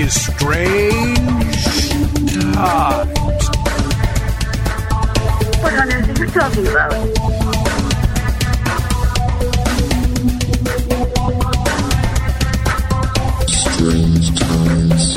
is Strange Times. What on earth are you talking about? Strange Times.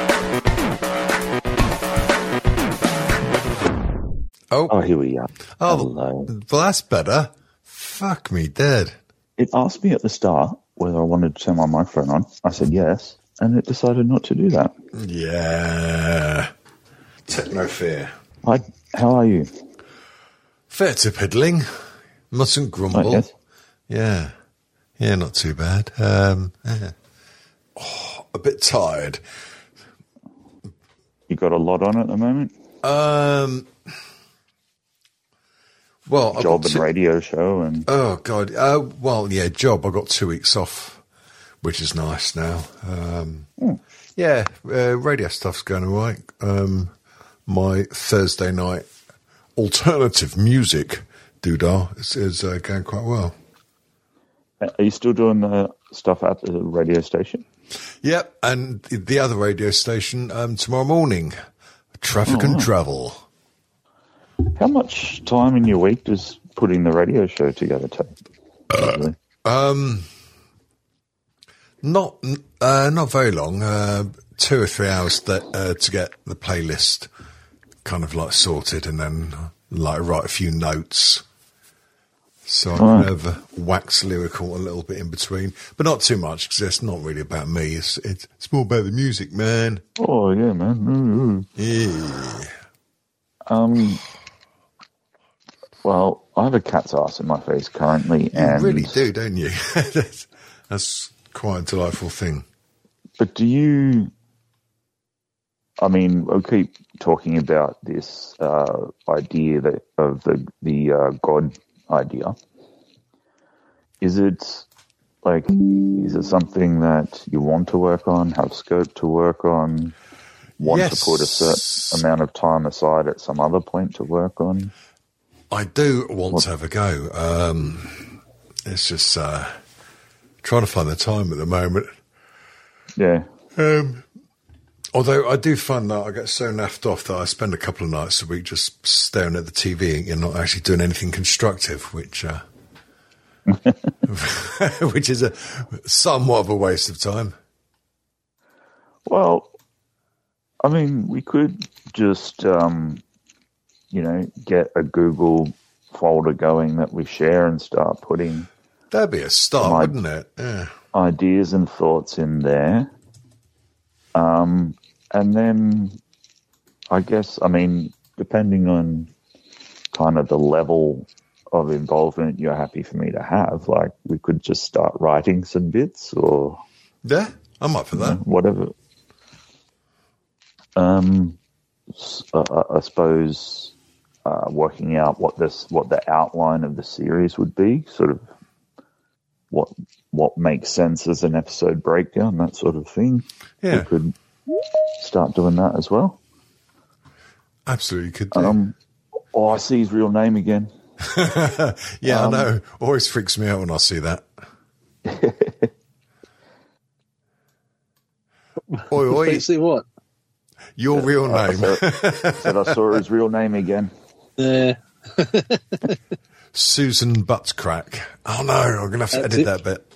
Oh, here we are. Oh, Hello. well, that's better. Fuck me dead. It asked me at the start whether I wanted to turn my microphone on. I said yes, and it decided not to do that. Yeah. Techno fear. How are you? Fair to piddling. Mustn't grumble. Yes. Yeah. Yeah, not too bad. Yeah. Oh, a bit tired. You got a lot on at the moment? Well, Job and radio show and... Oh, God. Well, yeah, job. I got 2 weeks off, which is nice now. Yeah, radio stuff's going all right. My Thursday night alternative music doodah is going quite well. Are you still doing the stuff at the radio station? Yep, and the other radio station tomorrow morning, Traffic and Travel. How much time in your week does putting the radio show together take? Not very long. 2 or 3 hours to get the playlist kind of like sorted, and then like write a few notes. So I can have wax lyrical a little bit in between, but not too much because it's not really about me. It's more about the music, man. Oh yeah, man. Yeah. Well, I have a cat's ass in my face currently, and You really do, don't you? That's quite a delightful thing. But do you? I mean, we'll keep talking about this idea of the God idea. Is it something that you want to work on, have scope to work on, want to put a certain amount of time aside at some other point to work on? I do want to have a go. It's just trying to find the time at the moment. Yeah. Although I do find that I get so naffed off that I spend a couple of nights a week just staring at the TV and not actually doing anything constructive, which which is somewhat of a waste of time. Well, I mean, we could just, get a Google folder going that we share and start putting... That'd be a start, wouldn't it? Yeah. Ideas and thoughts in there. And then I guess, I mean, depending on kind of the level of involvement you're happy for me to have, like we could just start writing some bits or... Yeah, I'm up for that. Whatever. I suppose working out what the outline of the series would be, sort of what makes sense as an episode breakdown, that sort of thing. Yeah. We could start doing that as well. Absolutely could do. I see his real name again. Yeah, I know. Always freaks me out when I see that. Oi, oi. See what? Your real name. Said I saw his real name again. Yeah. Susan Buttcrack. Oh no, I'm going to have to edit that bit.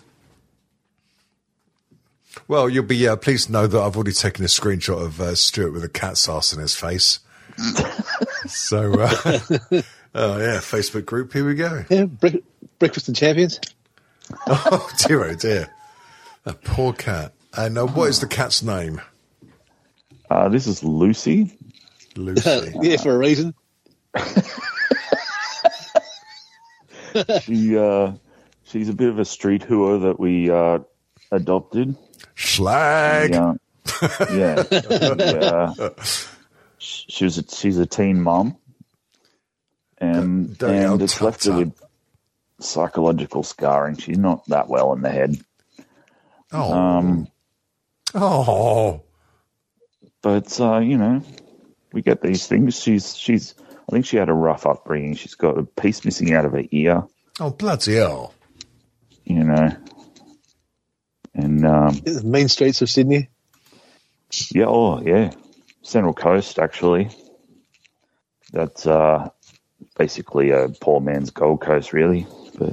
Well, you'll be pleased to know that I've already taken a screenshot of Stuart with a cat's ass in his face. So, Facebook group, here we go. Yeah, Breakfast and Champions. Oh dear. That poor cat. And what is the cat's name? This is Lucy. Lucy. Yeah, for a reason. She's a bit of a street hooer that we adopted. Schlag. Yeah. She's a teen mom, and it's left her with psychological scarring. She's not that well in the head. But we get these things. She's. I think she had a rough upbringing. She's got a piece missing out of her ear. Oh, bloody hell! And the main streets of Sydney. Yeah, oh, yeah. Central Coast, actually. That's basically a poor man's Gold Coast, really. But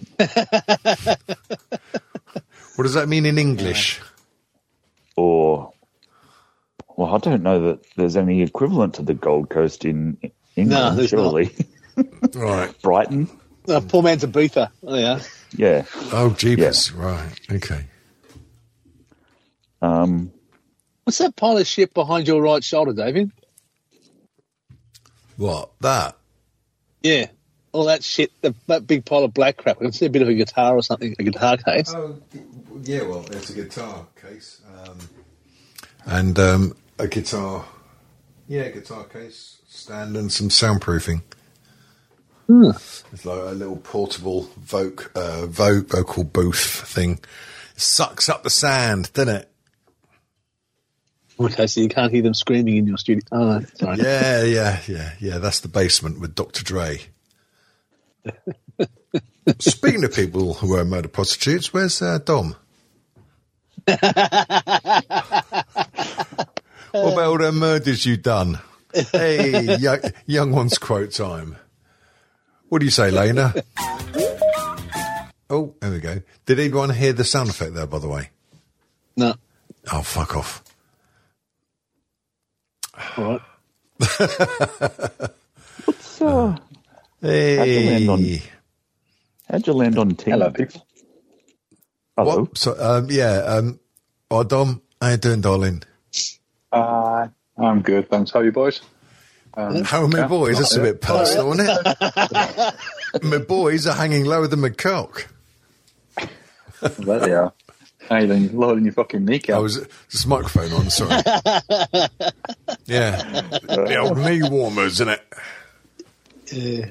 What does that mean in English? well, I don't know that there's any equivalent to the Gold Coast in England, there's surely. Right. Brighton? Poor man's Ibiza. Oh, yeah. Yeah. Oh, jeepers. Right. Okay. What's that pile of shit behind your right shoulder, David? What? That? Yeah. All that shit, that big pile of black crap. I can see a bit of a guitar or something, a guitar case. Oh, yeah, well, there's a guitar case. And a guitar. Yeah, guitar case, stand, and some soundproofing. It's like a little portable vocal booth thing. It sucks up the sand, doesn't it? Okay, so you can't hear them screaming in your studio. Oh, sorry. Yeah. That's the basement with Dr. Dre. Speaking of people who are murder prostitutes, where's Dom? What about all the murders you've done? Hey, young one's quote time. What do you say, Lena? Oh, there we go. Did anyone hear the sound effect there, by the way? No. Oh, fuck off. All right. What's, Hey. how'd you land on team? Hello, people. Hello. What? So, oh, Dom, how you doing, darling? I'm good, thanks. How are you, boys? How are my boys? That's a bit personal, isn't it? My boys are hanging lower than my cock. There they are. Hey, then you're loading your fucking kneecap. I was this microphone on, sorry. Yeah. The old knee warmers, isn't it? Yeah.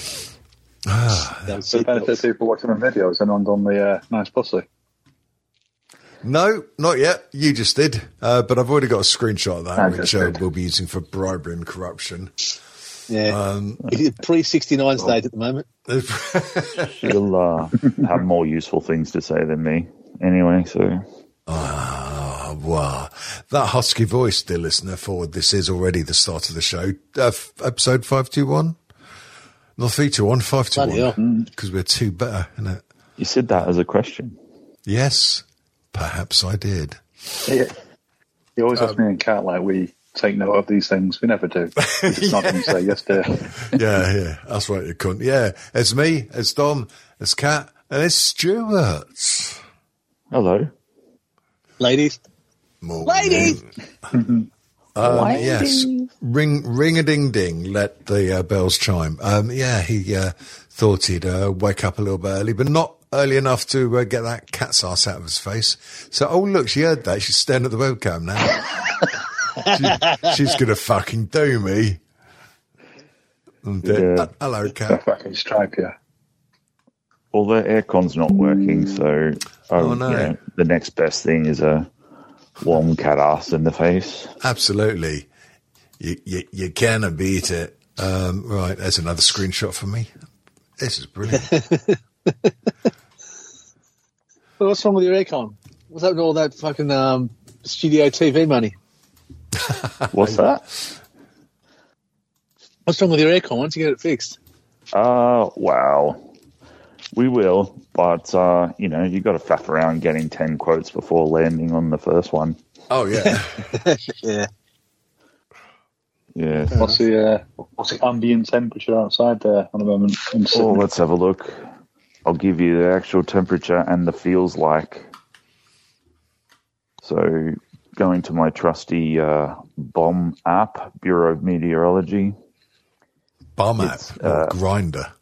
So the benefit of people watching my videos and on the nice pussy. No, not yet. You just did. But I've already got a screenshot of that, I which just did. we'll be using for bribery and corruption. Yeah. Pre-69 stage at the moment. She'll have more useful things to say than me anyway, so... Wow. That husky voice, dear listener, forward, this is already the start of the show. Episode 521? Not 321, 521. Because we're two better, innit? You said that as a question. Yes, perhaps I did. Yeah. You always ask me and Kat, like, we take note of these things. We never do. We just not going to say yes to Yeah, that's right, you cunt. Yeah, it's me, it's Dom, it's Kat, and it's Stuart. Hello. Ladies. Ladies! Yes. Ring-a-ding-ding, let the bells chime. He thought he'd wake up a little bit early, but not early enough to get that cat's ass out of his face. So, oh, look, she heard that. She's staring at the webcam now. She's going to fucking do me. Yeah. Hello, the Cat. fucking stripe, yeah. Well, the aircon's not working, so Oh, no. you know, the next best thing is a warm cat ass in the face. Absolutely. You cannot beat it. Right, there's another screenshot for me. This is brilliant. Well, what's wrong with your aircon? What's happened to all that fucking studio TV money? What's that? What's wrong with your aircon? Why don't you get it fixed? Wow. We will, but, you know, you got to faff around getting 10 quotes before landing on the first one. Oh, yeah. Yeah. Yeah. What's the ambient temperature outside there at the moment in Oh, Sydney? let's have a look. I'll give you the actual temperature and the feels like. So, going to my trusty BOM app, Bureau of Meteorology. Bum app. It's, Grinder.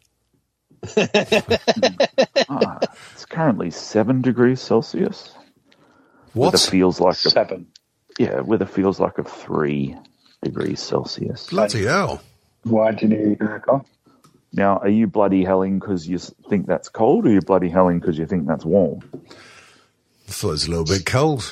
It's currently 7 degrees Celsius. What? With a feels like 7. with a feels like of 3 degrees Celsius. Bloody hell. Why do you need aircon? Now, are you bloody helling because you think that's cold, or are you bloody helling because you think that's warm? I thought it was a little bit cold.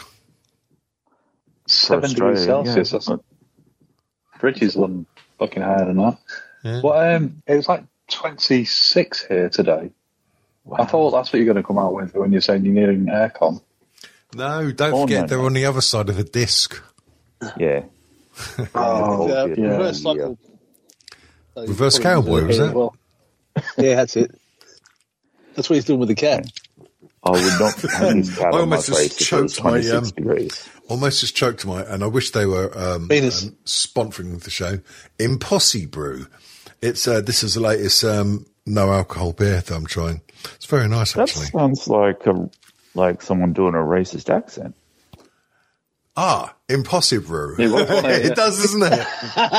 7 degrees Celsius. Yeah. That's British one fucking higher than that. Yeah. Well, it was like 26 here today. Wow. I thought that's what you're going to come out with when you're saying you need an aircon. No, don't Oh, forget no. they're on the other side of the disc. Yeah. Oh, yeah. Reverse cycle. So Reverse he's cowboy, probably was as it? well. Yeah, that's it. That's what he's doing with the cat. I would not have this cat I on my almost just face if it was choked my, 26 degrees. Almost just choked my, and I wish they were Venus. sponsoring the show. Impossible Brew. It's this is the latest no alcohol beer that I'm trying. It's very nice, That actually. sounds like someone doing a racist accent. Ah, Impossible Brew. It was, wasn't it? It does, doesn't it?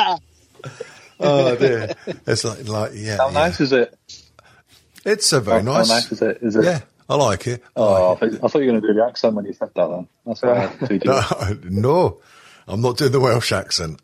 Oh dear, it's like yeah. How yeah. nice is it? It's a very nice. How nice is it? Is it? Yeah, I like it. Oh, I thought you were going to do the accent when you said that then. That's why I had to do No, I'm not doing the Welsh accent.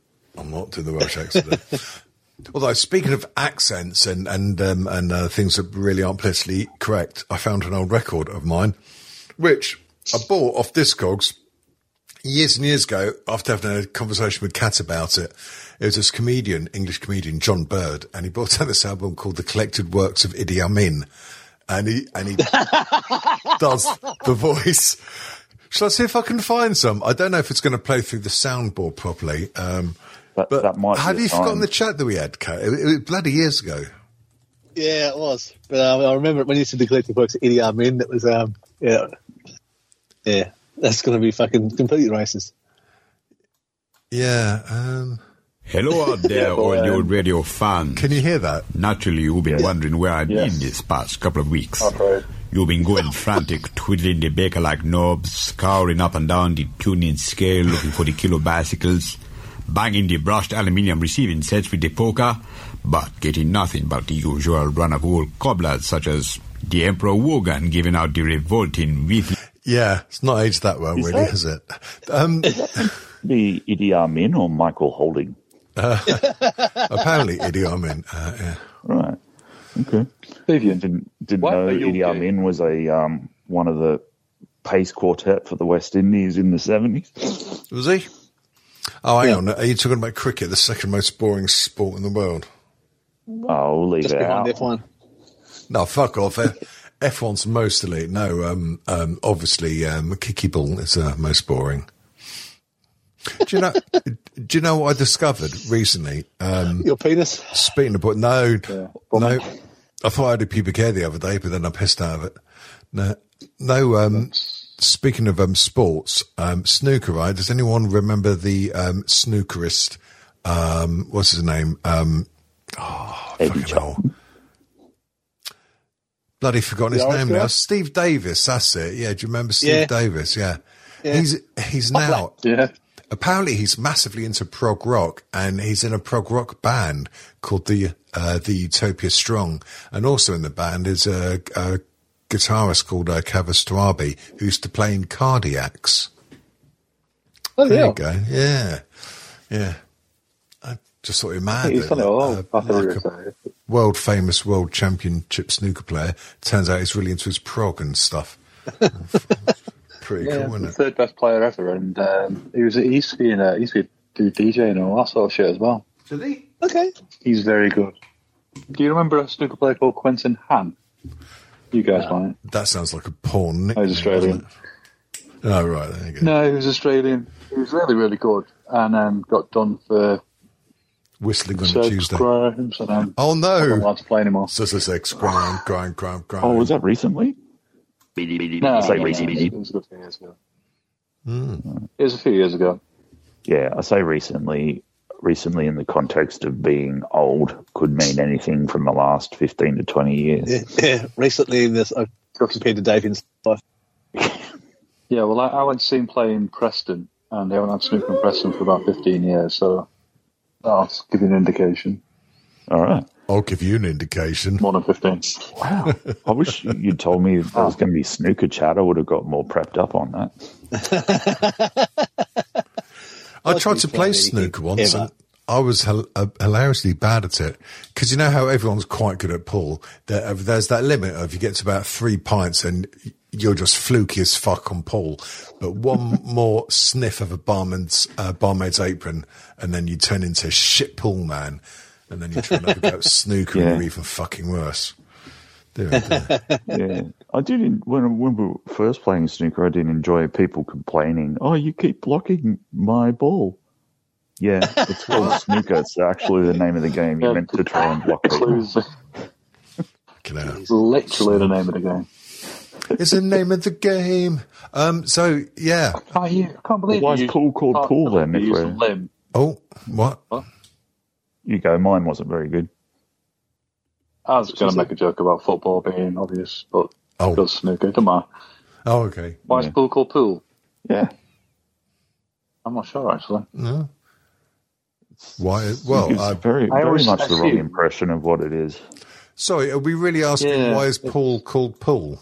Although, speaking of accents and things that really aren't politically correct, I found an old record of mine, which I bought off Discogs years and years ago after having a conversation with Kat about it. It was this comedian, English comedian, John Bird, and he brought out this album called The Collected Works of Idi Amin. And he does the voice. Shall I see if I can find some? I don't know if it's going to play through the soundboard properly. But that might have be you a sign. forgotten the chat that we had, Kat? It was bloody years ago. Yeah, it was. But I remember it when you said the collective works at Idi Amin. It was, yeah, that's going to be fucking completely racist. Yeah. Hello out there, all you radio fans. Can you hear that? Naturally, you've been wondering where I've Yes. been this past couple of weeks. Okay. You've been going frantic, twiddling the baker like knobs, scouring up and down the tuning scale, looking for the kilo bicycles, banging the brushed aluminium receiving sets with the poker, but getting nothing but the usual run-of-old cobblers such as the Emperor Wogan giving out the revolting weekly. Yeah, it's not aged that well, Is really, that- has it? The Idi Amin or Michael Holding? Apparently, Idi Amin. Yeah. Right. Okay. Vivian, Didn't Why know are you Idi gay? Amin was a one of the pace quartet for the West Indies in the 70s. Was he? Oh, hang on. Are you talking about cricket, the second most boring sport in the world? Oh, we'll leave Just it out. behind F1. No, fuck off. F1's most elite. No, obviously, kicky ball is most boring. Do you know what I discovered recently? Your penis? Speaking of, but no. Yeah. I thought I had a pubic hair the other day, but then I pissed out of it. No. Speaking of sports, snooker, right? Does anyone remember the snookerist? What's his name? Eddie Fucking hell. Charlton. Bloody forgotten his The name Irish now. guy? Steve Davis. That's it. Yeah. Do you remember Steve Yeah. Davis? Yeah. Yeah. He's now. yeah. Apparently, he's massively into prog rock, and he's in a prog rock band called the Utopia Strong. And also in the band is a guitarist called Kavastrabi, who used to play in Cardiacs. Oh, There yeah. you go. Yeah, yeah. I just thought you were mad. He's that, funny. I thought you like were a saying. world famous world championship snooker player. Turns out he's really into his prog and stuff. Pretty Yeah, cool, the isn't it? third best player ever, and he used to do DJ and all that sort of shit as well. Did he? Okay. He's very good. Do you remember a snooker player called Quentin Han? You guys might. That sounds like a porn nickname. He's Australian. doesn't it? Oh, right. There you go. No, he was Australian. He was really, really good, and got done for Whistling on a sex Tuesday. crimes, and Oh, I'm not no. allowed to play anymore. Sex, crime. Oh, was that recently? No, Say no, recently. it was a few years ago. It was a few years ago. Yeah, I say recently. Recently, in the context of being old, could mean anything from the last 15 to 20 years. Yeah. Recently, I've compared to Davian's life. Yeah, well, I went to see him play in Preston, and they haven't had snooker in Preston for about 15 years, so I'll give you an indication. All right. I'll give you an indication. More than 15. Wow. I wish you'd told me there was going to be snooker chat. I would have got more prepped up on that. I tried to play anything snooker once, ever. and I was hilariously bad at it. Because you know how everyone's quite good at pool? There's that limit of you get to about 3 pints and you're just fluky as fuck on pool. But one more sniff of a barmaid's apron, and then you turn into a shit pool man. And then you try and have a go at snooker, and Yeah. you're even fucking worse. Dear. Yeah, I did. When we were first playing snooker, I didn't enjoy people complaining. Oh, you keep blocking my ball. Yeah, it's called snooker. It's actually the name of the game. You're meant to try and block people. Clues. It's literally the name of the game. It's the name of the game. So, yeah. I can't believe Why is pool called pool then? If Use a we're... limb. Oh, what? You go, mine wasn't very good. I was going to make a joke about football being obvious, but it does snooker. Don't matter. Oh, okay. Why is pool called pool? Yeah. I'm not sure, actually. No. Why? Well, it's very much the wrong impression of what it is. Sorry, are we really asking why is pool called pool?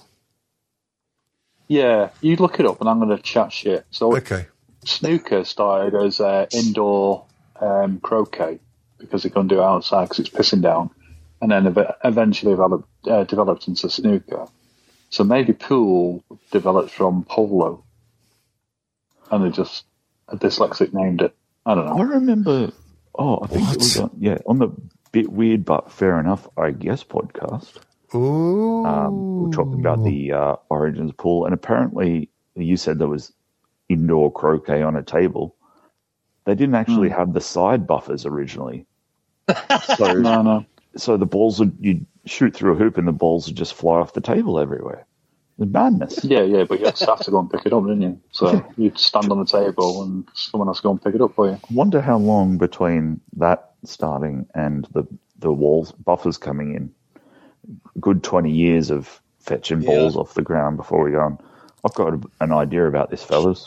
Yeah, you look it up and I'm going to chat shit. So Okay. snooker started as indoor croquet because they couldn't do it outside because it's pissing down, and then eventually developed into snooker. So maybe pool developed from polo, and they just a dyslexic named it. I don't know. I remember. I think it was on the Bit Weird But Fair Enough, I guess, podcast. Ooh. We're talking about the origins of pool, and apparently you said there was indoor croquet on a table. They didn't actually have the side buffers originally. So, No. So the balls you'd shoot through a hoop and the balls would just fly off the table everywhere. It's madness. Yeah, but you had staff to go and pick it up, didn't you? So you'd stand on the table and someone else go and pick it up for you. I wonder how long between that starting and the walls buffers coming in. Good 20 years of fetching balls off the ground before we go on. I've got an idea about this, fellas.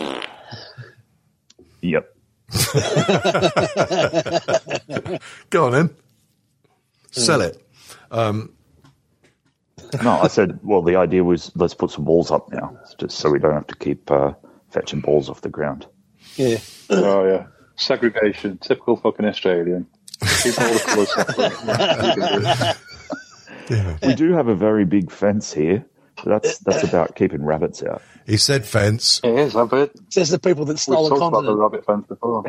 Yep. Go on then. Sell it. No, I said, well, the idea was let's put some balls up now, just so we don't have to keep fetching balls off the ground. Yeah. Oh, yeah. Segregation. Typical fucking Australian. Keep all the colours separate. We do have a very big fence here. So that's about keeping rabbits out. He said fence. It is, I've heard. Says the people that We've stole the talked about the continent. rabbit fence before.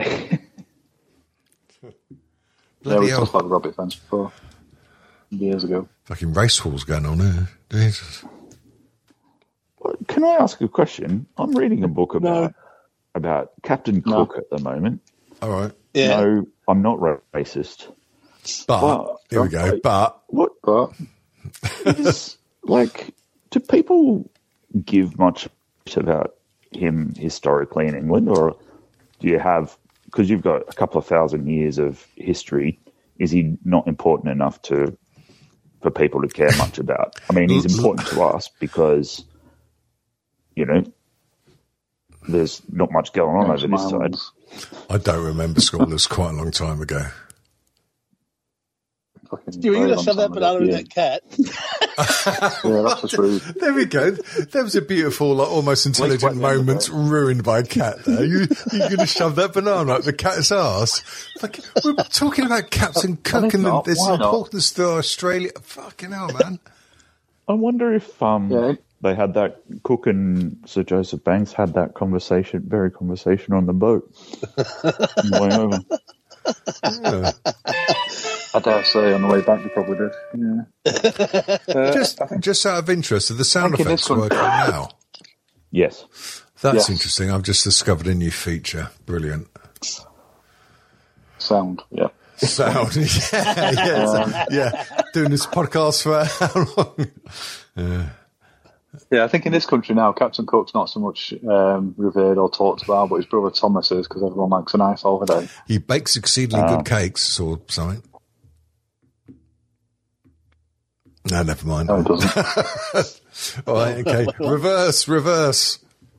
Bloody we've hell. talked about the rabbit fence before. Years ago. Fucking race wars going on here. Jesus. Can I ask a question? I'm reading a book about Captain Cook at the moment. All right. Yeah. No, I'm not racist. But, here we go. But, But Is, like, do people give much about him historically in England, or do you have, because you've got a couple of thousand years of history, is he not important enough for people to care much about? I mean, he's important to us because, there's not much going on over this side. I don't remember school. It was quite a long time ago. You were going to shove that banana in that cat. Yeah, that's just rude. There we go. That was a beautiful, like, almost intelligent moment ruined by a cat there. You're going to shove that banana up the cat's ass? Like, we're talking about Captain Cook and not. this Why not? importance to Australia. Fucking hell, man. I wonder if Yeah. they had that, Cook and Sir Joseph Banks had that conversation on the boat. On the way over. Yeah. I dare say on the way back we probably did. Yeah. Just out of interest, are the sound Thinking effects this one- working now? Yes. That's Yes. interesting. I've just discovered a new feature. Brilliant. Sound, yeah. Sound. Yeah. Doing this podcast for how long? Yeah, I think in this country now, Captain Cook's not so much revered or talked about, but his brother Thomas is, because everyone likes a nice holiday. He bakes exceedingly good cakes or something. No, never mind. No, it doesn't. All right, okay. Reverse.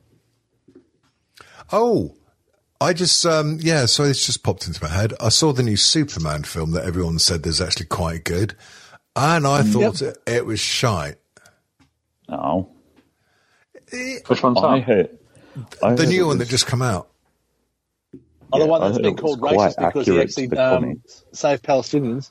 Oh, I just, so it's just popped into my head. I saw the new Superman film that everyone said is actually quite good. And I thought it was shite. No. Which one's I that? heard The new it one was- that just come out. The one I that's heard been it called was quite racist because he accurate actually to the comics. saved Palestinians.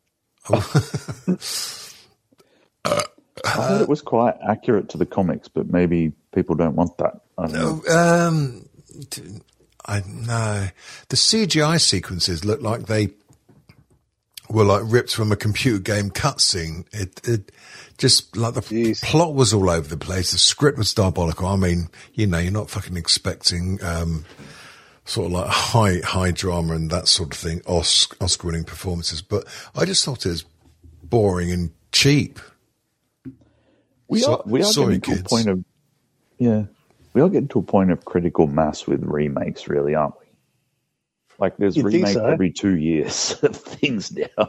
I heard it was quite accurate to the comics, but maybe people don't want that. I don't know. I know. The CGI sequences look like they were like ripped from a computer game cutscene. It just like the plot was all over the place. The script was diabolical. I mean, you're not fucking expecting sort of like high drama and that sort of thing, Oscar-winning performances. But I just thought it was boring and cheap. We are sorry, getting to kids. a point of we are getting to a point of critical mass with remakes, really, aren't we? Like there's You'd think remakes so. every 2 years of things now.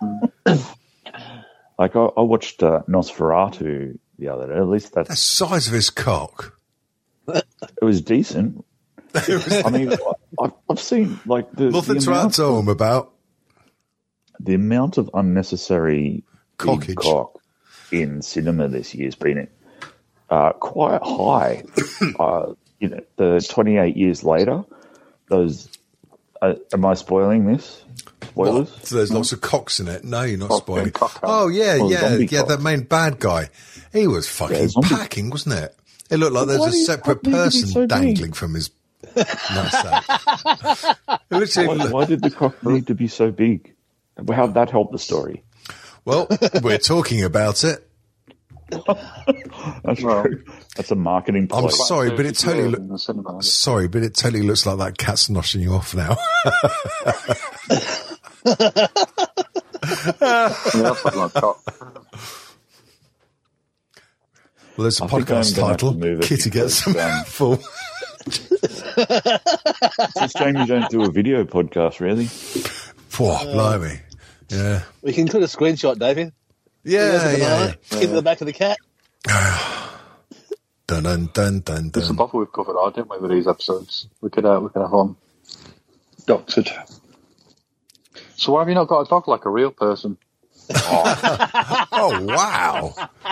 Like I watched Nosferatu the other day. At least The size of his cock. it was decent. I mean, I've seen like Nothing to add to him about. the amount of unnecessary big Cockage. cock in cinema this year has been quite high. The 28 years later, those. Am I spoiling this? Spoilers? What? So there's lots of cocks in it. No, you're not Cock spoiling. and cock out. Oh, yeah, Well, yeah, zombie yeah, cock. that main bad guy. He was fucking zombie- packing, wasn't it? It looked like But there's why a do you separate need to be person so big? dangling from his nutsack. It literally Why did the cock need to be so big? How'd that help the story? Well, we're talking about it. That's Well, true. That's a marketing I'm ploy. sorry, but it totally in the cinema. sorry, but it totally looks like that cat's noshing you off now. That's like cock. Well, there's a I think I'm podcast gonna have to title. move it Kitty gets some because, full. It's a shame you don't do a video podcast, really. Whoa, blimey. Yeah. We can include a screenshot, David. Yeah, yeah. Into the back of the cat. Dun, dun, dun, dun, It's a dun. bother we've covered, didn't we, with these episodes? We could have one doctored. So why have you not got a dog like a real person? Oh, wow.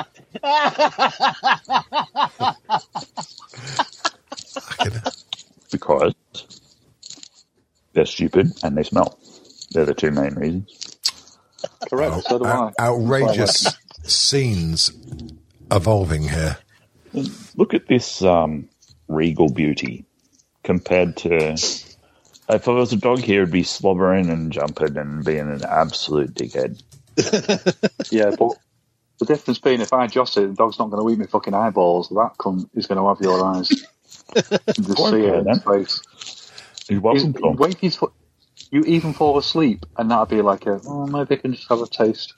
Because they're stupid and they smell. They're the two main reasons. Correct, so do I. Outrageous scenes evolving here. Look at this regal beauty compared to... If I was a dog here, it'd be slobbering and jumping and being an absolute dickhead. Yeah, but the difference being if I joss it, the dog's not going to eat me fucking eyeballs. That cunt is going to have your eyes. And just see it in his face. You're welcome, Tom. Wait, you even fall asleep, and that'd be like maybe I can just have a taste.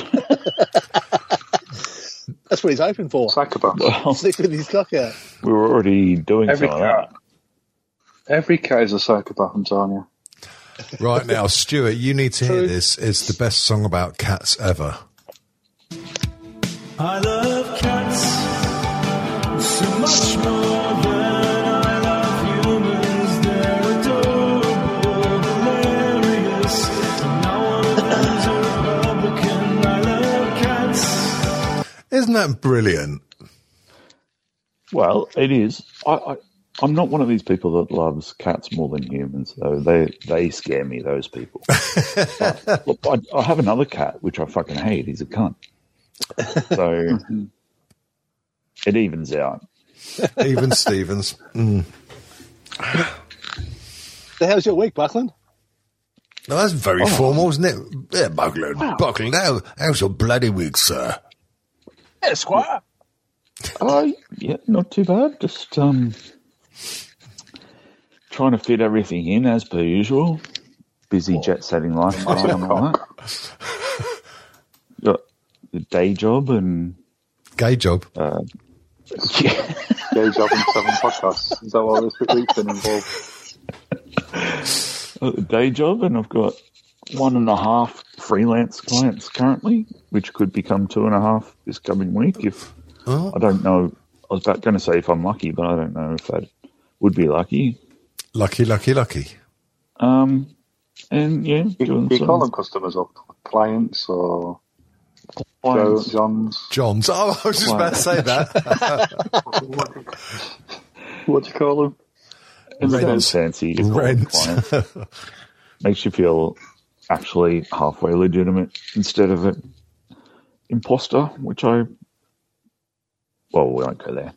That's what he's hoping for. Psychopath. Well, Sleep with his cock out. we were already doing Every some of that. Every cat is a psychopath, I'm telling you. Right now, Stuart, you need to hear True. this. It's the best song about cats ever. I love cats so much more than I love humans. They're adorable, hilarious. Now one of them's a Republican. I love cats. Isn't that brilliant? Well, it is. I'm not one of these people that loves cats more than humans, though. They scare me, those people. Look, I have another cat, which I fucking hate. He's a cunt. So it evens out. Even Stevens. Mm. So how's your week, Buckland? No, that's very formal, isn't it? Yeah, Buckland. Buckland, how's your bloody week, sir? Yeah, Squire. Yeah, not too bad. Just trying to fit everything in as per usual. Busy jet-setting lifestyle and all that. Got the day job and... Gay job. Yeah. Day job and 7 podcasts. Is that what this week's been involved? A day job, and I've got 1.5 freelance clients currently, which could become 2.5 this coming week. If I don't know, I was about going to say if I'm lucky, but I don't know if that would be lucky. Lucky. And yeah, Do you call them customers or clients or clients. John's? John's. Oh, I was just about to say that. What do you call them? It sounds Rent. fancy. You call them Rent. clients. Makes you feel actually halfway legitimate instead of an imposter, which we won't go there.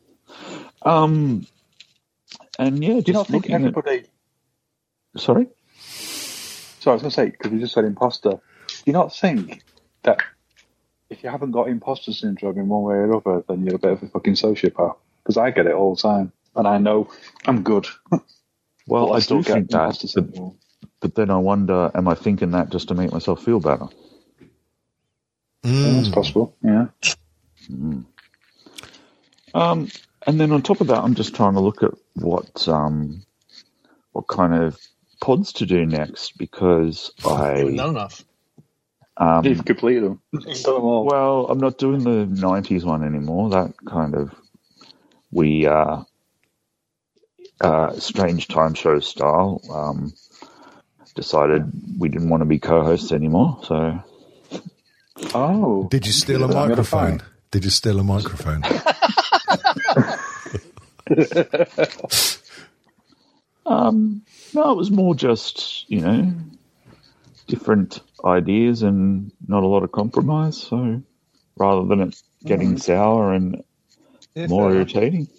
And yeah, Do you not just think looking at... everybody... Sorry? Sorry, I was going to say, because you just said imposter. Do you not think that if you haven't got imposter syndrome in one way or other, then you're a bit of a fucking sociopath? Because I get it all the time, and I know I'm good. Well, But I still do get think that, imposter syndrome. but then I wonder, am I thinking that just to make myself feel better? It's possible, yeah. And then on top of that, I'm just trying to look at what kind of pods to do next, because Not enough. You've completed them. You've done them all. Well, I'm not doing the 90s one anymore. That kind of, we, Strange Time Show style, decided we didn't want to be co-hosts anymore, so... Oh. Did you steal a microphone? Did you steal a microphone? No, it was more just, different ideas and not a lot of compromise, so rather than it getting sour and more irritating.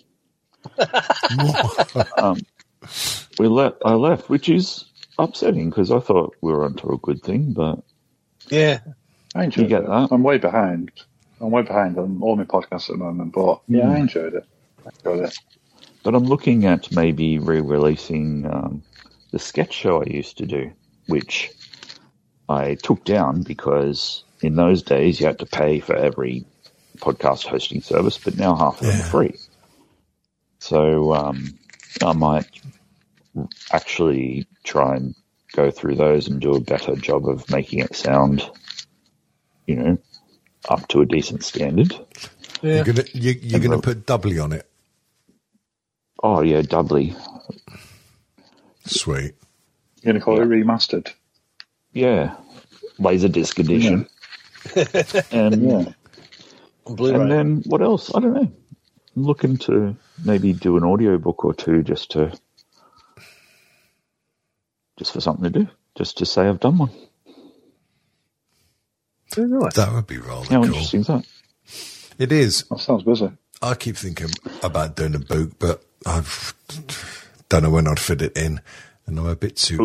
I left, which is upsetting because I thought we were onto a good thing, but Yeah. I enjoyed You get it. that? I'm way behind. on all my podcasts at the moment, but yeah, I enjoyed it. But I'm looking at maybe re-releasing the sketch show I used to do, which I took down because in those days you had to pay for every podcast hosting service, but now half of them are free. So I might actually try and go through those and do a better job of making it sound, up to a decent standard. Yeah. You're gonna put doubly on it. Oh yeah, doubly. Sweet. You're going to call it remastered? Yeah, Laserdisc edition. And Blu-ray. and then what else? I don't know. I'm looking to maybe do an audiobook or two just for something to do, just to say I've done one. That would be rather How cool. interesting is that? It is. That sounds busy. I keep thinking about doing a book, but I don't know when I'd fit it in, and I'm a bit too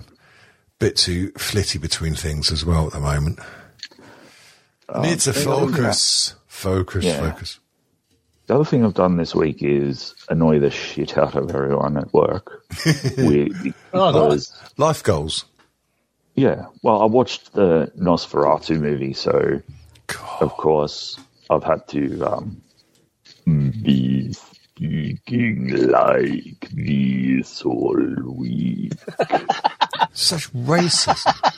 flitty between things as well at the moment. Need to focus. Focus. The other thing I've done this week is annoy the shit out of everyone at work. Because, Life goals. yeah, well, I watched the Nosferatu movie, so of course I've had to be speaking like this all week. Such racism.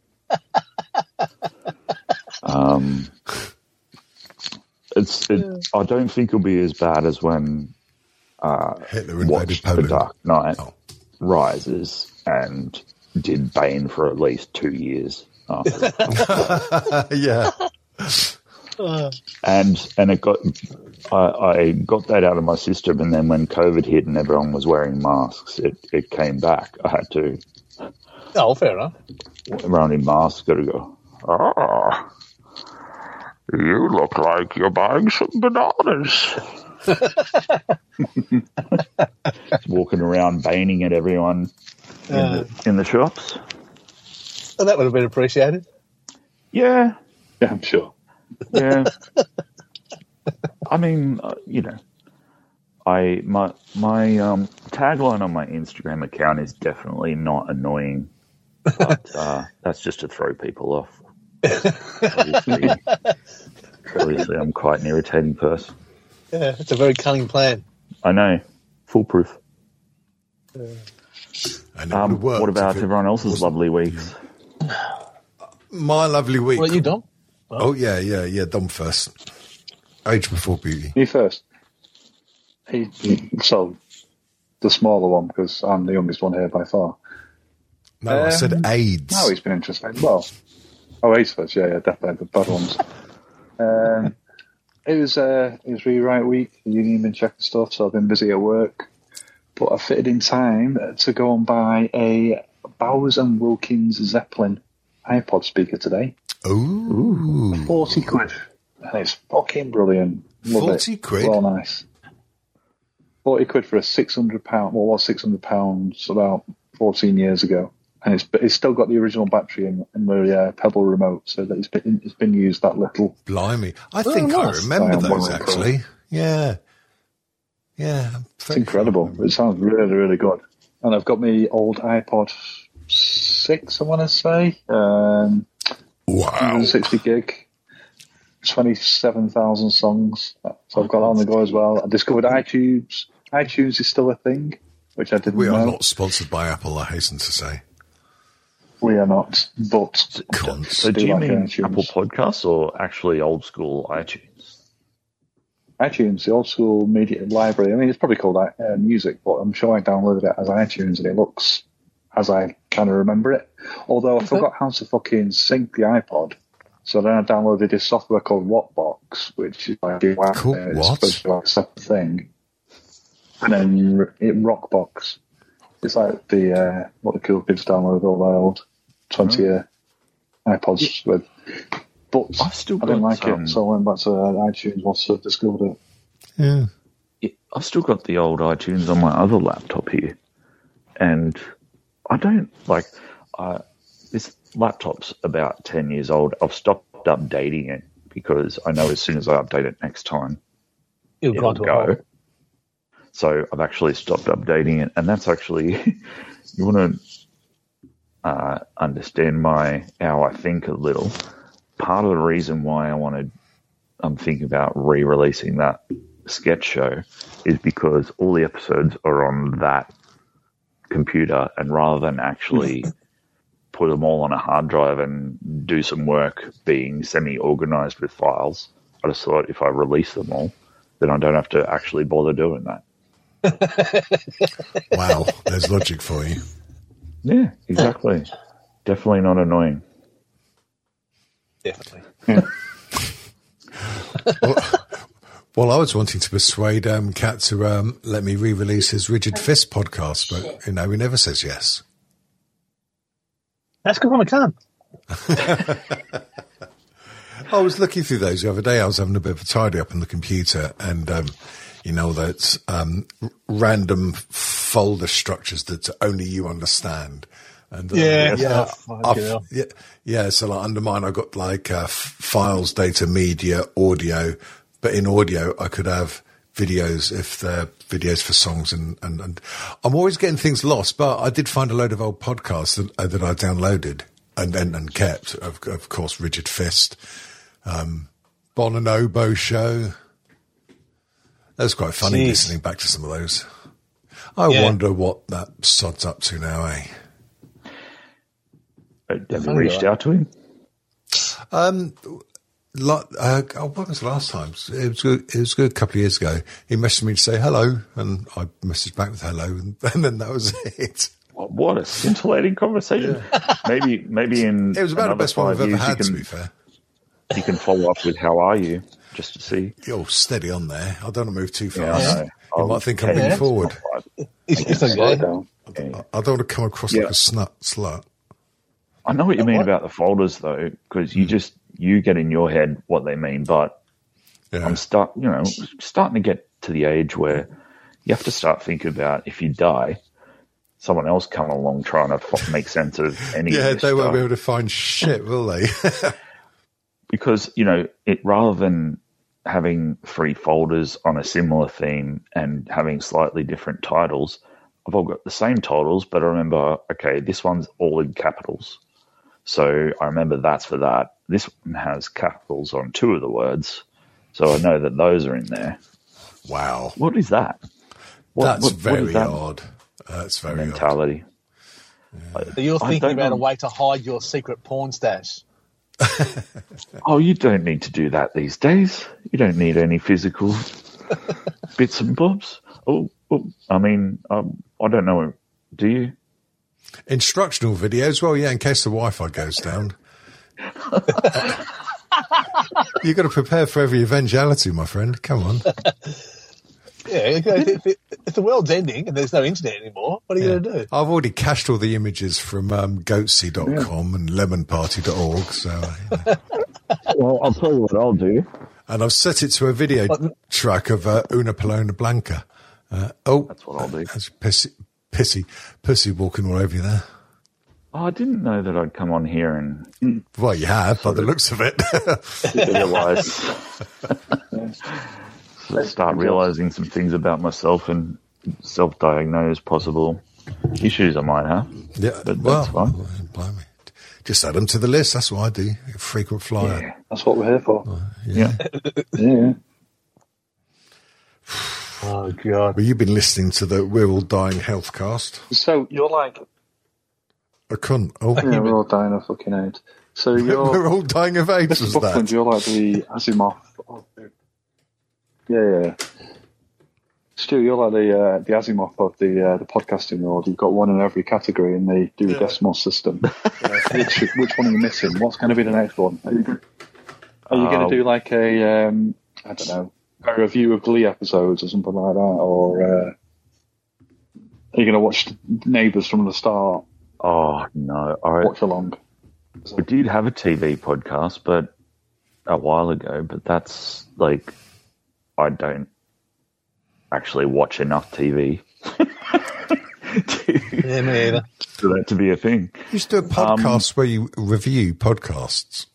I don't think it'll be as bad as when Hitler invaded watched The Poland. Dark Knight Oh. Rises and did Bane for at least 2 years after. Yeah. and it got I got that out of my system, and then when COVID hit and everyone was wearing masks, it came back. I had to Oh, fair enough. around in masks, got to go. You look like you're buying some bananas. Walking around baning at everyone in the shops. Well, that would have been appreciated. Yeah, Yeah, I'm sure. yeah. I mean, my tagline on my Instagram account is definitely not annoying, but that's just to throw people off. Obviously, I'm quite an irritating person. Yeah, it's a very cunning plan. I know, foolproof. And it would have worked What about if it everyone else's wasn't- lovely weeks? My lovely week. What, you Dom? Oh, yeah, Dom first. Age before beauty. You first. So, the smaller one, because I'm the youngest one here by far. No, I said AIDS. No, he's been interesting. Well, AIDS first, yeah, definitely the bad ones. It was rewrite week. The union been checking stuff, so I've been busy at work. But I fitted in time to go and buy a Bowers and Wilkins Zeppelin iPod speaker today. Ooh. 40 quid. And it's fucking brilliant. Love 40 it. quid? Well, nice. 40 quid for a £600. Well, what £600 about 14 years ago. And it's still got the original battery in the pedal remote, so that it's been used that little. Blimey. I think I remember those, actually. Yeah. Yeah. It's incredible. It sounds really, really good. And I've got my old iPod 6, I want to say. Wow. 160 gig. 27,000 songs. So I've got that on the go as well. I discovered iTunes. iTunes is still a thing, which I didn't know. We are not sponsored by Apple, I hasten to say. We are not, but... So do you mean Apple Podcasts or actually old school iTunes? iTunes, the old school media library. I mean, it's probably called music, but I'm sure I downloaded it as iTunes and it looks as I kind of remember it. Although I forgot how to fucking sync the iPod. So then I downloaded this software called Whatbox, which is like cool. It's supposed to be like a separate thing. And then Rockbox. It's like the what the cool kids download all their old 20-year iPods with. But I didn't like it, so I went back to iTunes once I discovered it. Yeah. I've still got the old iTunes on my other laptop here. And I don't, like, this laptop's about 10 years old. I've stopped updating it because I know as soon as I update it next time, it'll go. So I've actually stopped updating it. And that's actually, you want to understand how I think a little. Part of the reason why I'm thinking about re-releasing that sketch show is because all the episodes are on that computer, and rather than actually put them all on a hard drive and do some work being semi-organized with files, I just thought if I release them all, then I don't have to actually bother doing that. Wow, there's logic for you. Yeah, exactly. Definitely not annoying. Definitely. Well, I was wanting to persuade Kat to let me re-release his Rigid Fist podcast, but he never says yes. That's because I can't. I was looking through those the other day. I was having a bit of a tidy up on the computer, and that's random folder structures that only you understand. And, So like under mine, I got like files, data, media, audio. But in audio, I could have videos if they're videos for songs, and I'm always getting things lost. But I did find a load of old podcasts that I downloaded and kept. Of course, Rigid Fist, Bonobo Show. That was quite funny listening back to some of those. I wonder what that sod's up to now, eh? Have you reached out to him? What was the last time? It was good a couple of years ago. He messaged me to say hello, and I messaged back with hello, and then that was it. What a scintillating conversation! Yeah. Maybe in it was about the best one I've ever had. To be fair, you can follow up with how are you, just to see. You're steady on there. I don't want to move too fast. Yeah, you might think I'm moving forward. It's okay. I don't want to come across like a slut. I know what you mean about the folders, though, because you get in your head what they mean, but I'm starting to get to the age where you have to start thinking about if you die, someone else come along trying to make sense of any of this they won't stuff. be able to find shit, will they? Because, rather than having 3 folders on a similar theme and having slightly different titles, I've all got the same titles, but I remember, okay, this one's all in capitals. So I remember that's for that. This one has capitals on 2 of the words, so I know that those are in there. Wow. What is that? That's very odd. That's very mentality. Odd. So you're thinking about a way to hide your secret porn stash. Oh, you don't need to do that these days. You don't need any physical bits and bobs. I don't know. Do you? Instructional videos, well, yeah, in case the Wi-Fi goes down. You've got to prepare for every eventuality, my friend. Come on. Yeah, if the world's ending and there's no internet anymore, what are you going to do? I've already cached all the images from goatsy.com and lemonparty.org. So, Well, I'll tell you what I'll do. And I've set it to a video track of Una Paloma Blanca. That's what I'll do. That's pussy walking all over you there. Oh, I didn't know that I'd come on here and... Well, you have, by the looks of it. Start realising some things about myself and self-diagnose possible issues I might have. Yeah, But well, that's fine. blimey. Just add them to the list. That's what I do. Frequent flyer. Yeah. That's what we're here for. Yeah. Yeah. Oh, God. Well, you've been listening to the We're All Dying Healthcast. So you're like, I couldn't. Oh, yeah, we're all dying of fucking AIDS. So you're, we're all dying of AIDS, Mr. was Buckland, that? you're like the Asimov. Oh, yeah. Stu, you're like the Asimov of the podcasting world. You've got one in every category, and they do a decimal system. Which one are you missing? What's going to be the next one? Are you going to do like a I don't know, a review of Glee episodes or something like that, or are you going to watch Neighbours from the start? Oh, no. Watch along. We did have a TV podcast, but a while ago, but that's like, I don't actually watch enough TV Yeah, me either. for that to be a thing. You used to do a podcast where you review podcasts.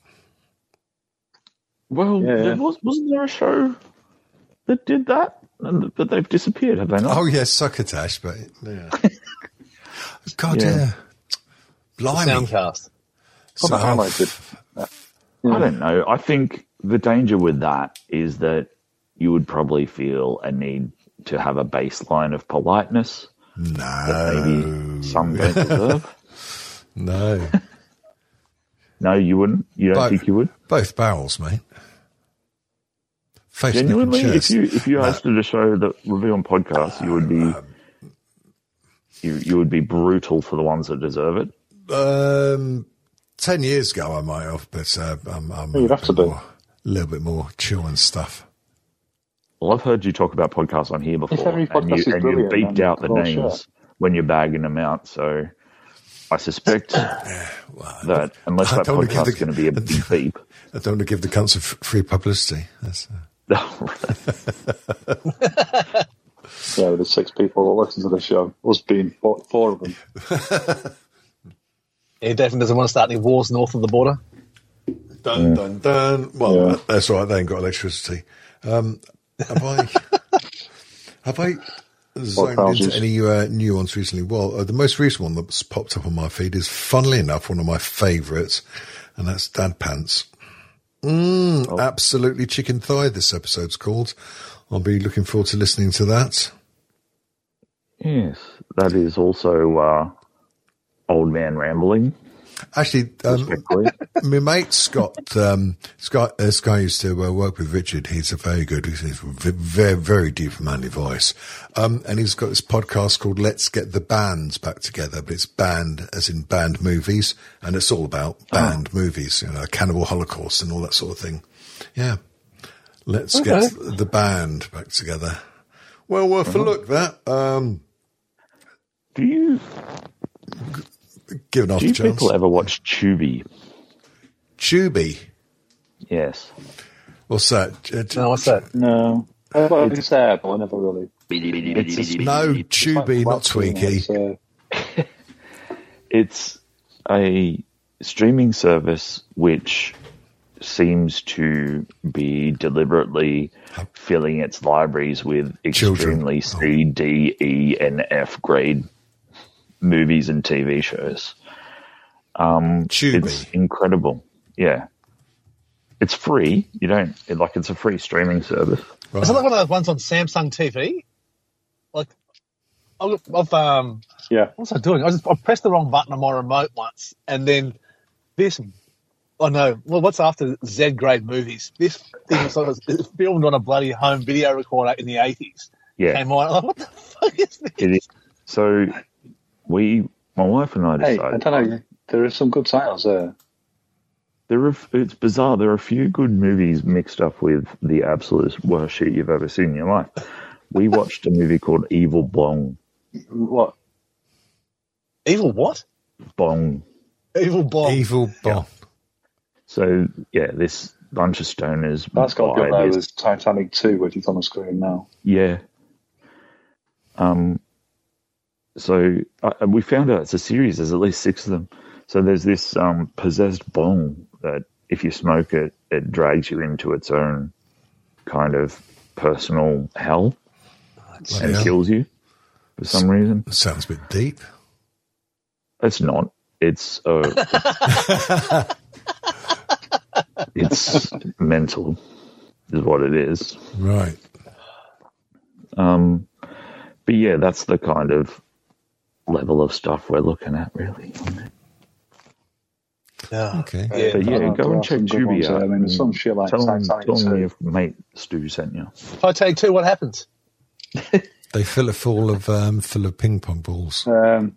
Well, Yeah. wasn't there a show that did that? But they've disappeared, have they not? Oh, yes, Succotash, but yeah. God, Yeah. yeah. Blimey. Soundcast. So, I liked it. I don't know. I think the danger with that is that you would probably feel a need to have a baseline of politeness that maybe some don't deserve. No. No, you wouldn't? You don't Both. think you would? Both barrels, mate. Face, neck, and Genuinely, chest. if you hosted a show that review on podcasts, you would be you would be brutal for the ones that deserve it. 10 years ago I might have, but I'm You'd have to be. a little bit more chill and stuff. Well, I've heard you talk about podcasts on here before, every podcast is and you brilliant, beeped then out the well, names sure. when you're bagging them out. So I suspect that unless I that don't wanna give podcast the- is going to be a big beep. I don't want to give the cunts free publicity. That's, Yeah, there's 6 people that listen to the show. Us being 4 of them. He definitely doesn't want to start any wars north of the border. dun, dun, dun. Well, Yeah. that's right. They ain't got electricity. Have I zoned thousands. into any new ones recently? Well, the most recent one that's popped up on my feed is, funnily enough, one of my favourites, and that's Dad Pants. Absolutely chicken thigh, this episode's called. I'll be looking forward to listening to that. Yes, that is also old man rambling. Actually, Respectfully. my mate Scott, Sky used to work with Richard. He's a very good, he's very, very deep, manly voice. And he's got this podcast called Let's Get the Bands Back Together, but it's band as in band movies. And it's all about band movies, you know, Cannibal Holocaust and all that sort of thing. Yeah. Let's get the band back together. Well, worth a look, that. Do you Given off do the you chance. people ever watch Tubi? Tubi. Yes. What's that? No, what's that? No. Well, it's there, but I never really. No, Tubi, not Twinkie. It's a streaming service which seems to be deliberately filling its libraries with extremely C, D, E, and F grade movies and TV shows. Tubi. It's incredible. Yeah. It's free. It's a free streaming service. Right. Is it like one of those ones on Samsung TV? Like, Yeah. what was I doing? I pressed the wrong button on my remote once, and then this. Oh no! Well, what's after Z grade movies? This thing was filmed on a bloody home video recorder in the 80s. Yeah. Came on. I'm like, what the fuck is this? It is. So my wife and I Hey, decided. I don't know. There are some good titles there. It's bizarre. There are a few good movies mixed up with the absolute worst shit you've ever seen in your life. We watched a movie called Evil Bong. What? Evil what? Bong. Evil bomb. Evil Bond. So, yeah, this bunch of stoners. That's got to buy be there this- was Titanic 2, which is on the screen now. Yeah. So we found out it's a series. There's at least 6 of them. So there's this possessed bong that if you smoke it, it drags you into its own kind of personal hell and hell. kills you for some reason. Sounds a bit deep. It's not. It's it's mental, is what it is. Right. But yeah, that's the kind of level of stuff we're looking at, really. Yeah. Okay. Yeah. But yeah, go and check Some good ones Tubi there. out. I mean, there's some shit like Tell me Titanic if mate Stu sent you. If I take 2, what happens? They fill it full of ping pong balls. 2.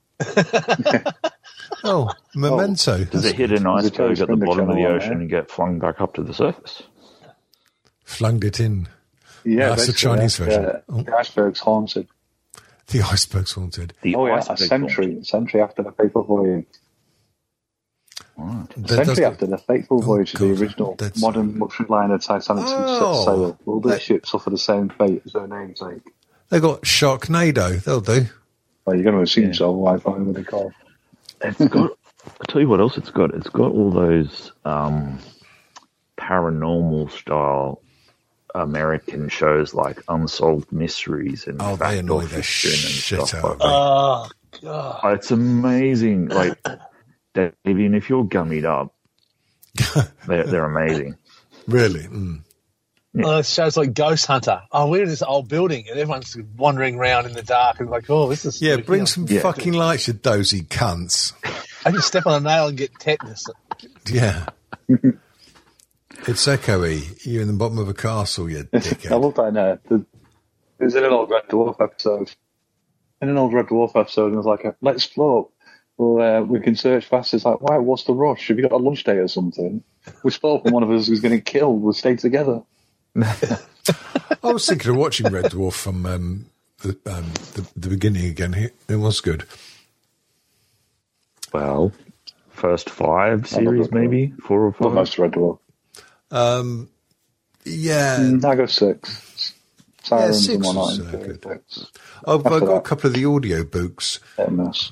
Oh, Memento. Does it hit an iceberg at the Sprinter bottom of the channel on ocean there. and get flung back up to the surface? Flunged it in. Yeah, That's the basically, Chinese version. Yeah. The iceberg's haunted. The iceberg's haunted. The Oh yeah, a iceberg century after the fateful voyage. Right. A century after the fateful voyage of God, the original that's- modern luxury liner Titanic Oh. set sail. Will this ship suffer the same fate as their namesake? They got Sharknado. They'll do. Well, you're going to assume so. Why would they call? It's got. I'll tell you what else it's got. It's got all those paranormal style American shows like Unsolved Mysteries and Oh, they Fact annoy or the Fiction and shit stuff out of like me. Oh, God. It's amazing. Like, even if you're gummied up, they're amazing. Really? Mm. Shows like Ghost Hunter. Oh, we're in this old building and everyone's wandering around in the dark and like, oh, this is... Yeah, spooky. bring some Yeah. fucking lights, you dozy cunts. I can step on a nail and get tetanus. Yeah. It's echoey. You're in the bottom of a castle, you I dickhead. love that. There's in an old Red Dwarf episode. And it was like, let's float. Well, we can search fast. It's like, why? What's the rush? Have you got a lunch date or something? We spoke and one of us was getting killed. We'll stay together. I was thinking of watching Red Dwarf from the beginning again. It was good. Well, first 5 series, it. maybe 4 or Not 5. most Red Dwarf. Yeah. I go 6. Sirens 6 and was, whatnot. good. I've got a that. couple of the audio books. Mess.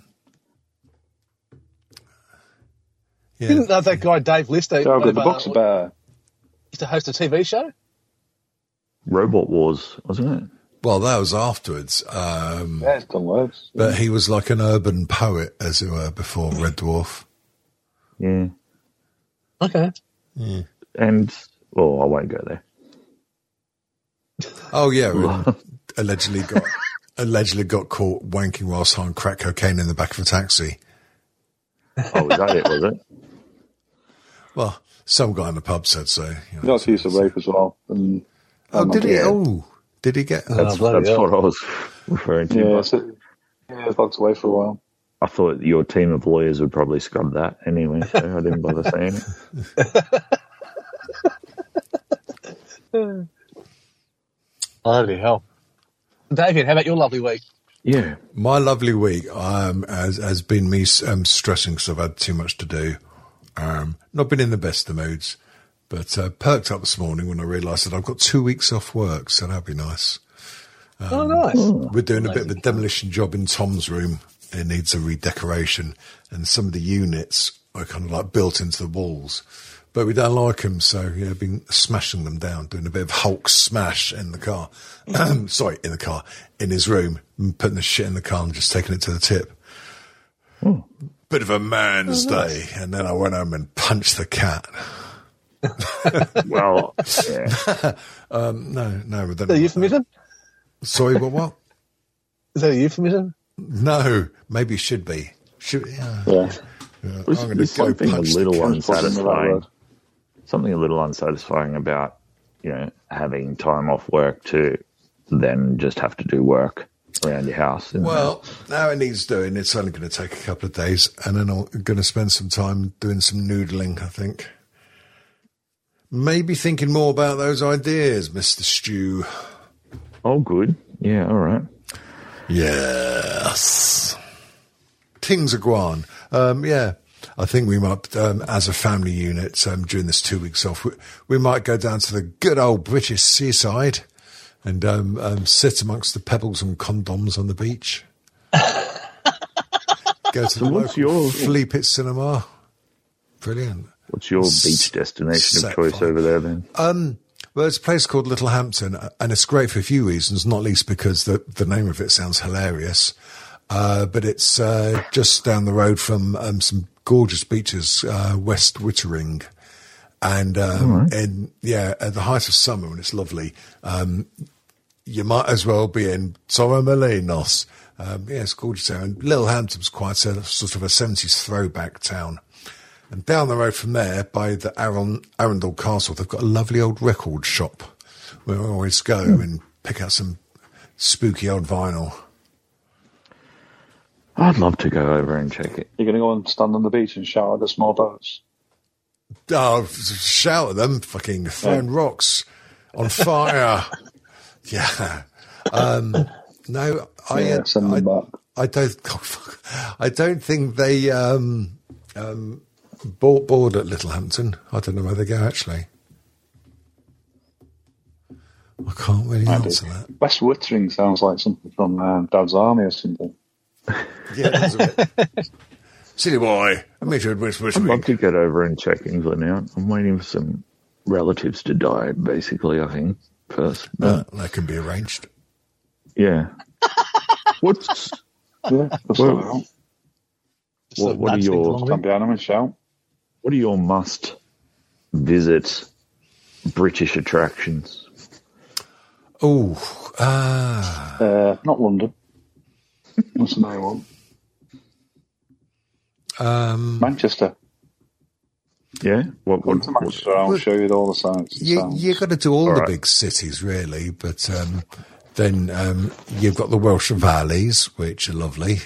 Yeah. Didn't that guy Dave Lister So good. The books are better. used to host a TV show? Robot Wars, wasn't it? Well, that was afterwards. Yeah, it's done worse. But he was like an urban poet, as it were, before Red Dwarf. Yeah. Okay. And, well, I won't go there. Oh yeah, and allegedly got caught wanking whilst on crack cocaine in the back of a taxi. Oh, was that it, was it? Well, some guy in the pub said so. He got accused of rape as well. And, Did he? Yeah, Oh, did he get? That's bloody hell. what I was referring to. yeah, but so, yeah, it's locked away for a while. I thought your team of lawyers would probably scrub that anyway, so I didn't bother saying it. Holy hell. David, how about your lovely week? Yeah. My lovely week has been me stressing because I've had too much to do. Not been in the best of moods, but perked up this morning when I realised that I've got 2 weeks off work, so that'd be nice. Oh, nice. We're doing a bit of a demolition job in Tom's room. It needs a redecoration, and some of the units are kind of like built into the walls. But we don't like them, so yeah, I've been smashing them down, doing a bit of Hulk smash in the car. Sorry, in the car, in his room, and putting the shit in the car and just taking it to the tip. Bit of a man's day, and then I went home and punched the cat. Well, yeah. No, Is that a euphemism? Sorry, what? Is that a euphemism? No, maybe it should be. Yeah. Yeah. I'm There's going to go something a punch the little cat. unsatisfying. Something a little unsatisfying about, having time off work to then just have to do work around your house. Well, now it needs doing. It's only going to take a couple of days, and then I'm going to spend some time doing some noodling, I think. Maybe thinking more about those ideas, Mr. Stew. Oh, good. Yeah, all right. Yes. Things are gone. Yeah. I think we might, as a family unit, during this 2 weeks off, we might go down to the good old British seaside and sit amongst the pebbles and condoms on the beach. Go to the what's local your- Flea Pit Cinema. Brilliant. What's your beach destination of Set choice fire. over there then? Well, it's a place called Littlehampton, and it's great for a few reasons, not least because the name of it sounds hilarious. but it's just down the road from some gorgeous beaches, West Wittering. And at the height of summer, when it's lovely, you might as well be in Torremolinos. It's gorgeous there. And Littlehampton's quite a sort of a 70s throwback town. And down the road from there, by the Arundel Castle, they've got a lovely old record shop where I always go and pick out some spooky old vinyl. I'd love to go over and check it. You're going to go and stand on the beach and shout at the small boats? Oh, shout at them, fucking throwing rocks on fire. Yeah. No, send them back. I don't think they bought board at Littlehampton. I don't know where they go, actually. I can't really answer that. West Wittering sounds like something from Dad's Army or something. Yeah, that's a bit. Silly boy. I met you at West I'd Wittering. love to get over and check England out. I'm waiting for some relatives to die, basically, I think, first. That can be arranged. Yeah. What's... That's all right. What are your... Stand behind them and shout. What are your must-visit British attractions? Oh, Not London. What's the name one? Manchester. Yeah? Come to Manchester, I'll show you all the sites. you got to do all the right. big cities, really, but then you've got the Welsh Valleys, which are lovely.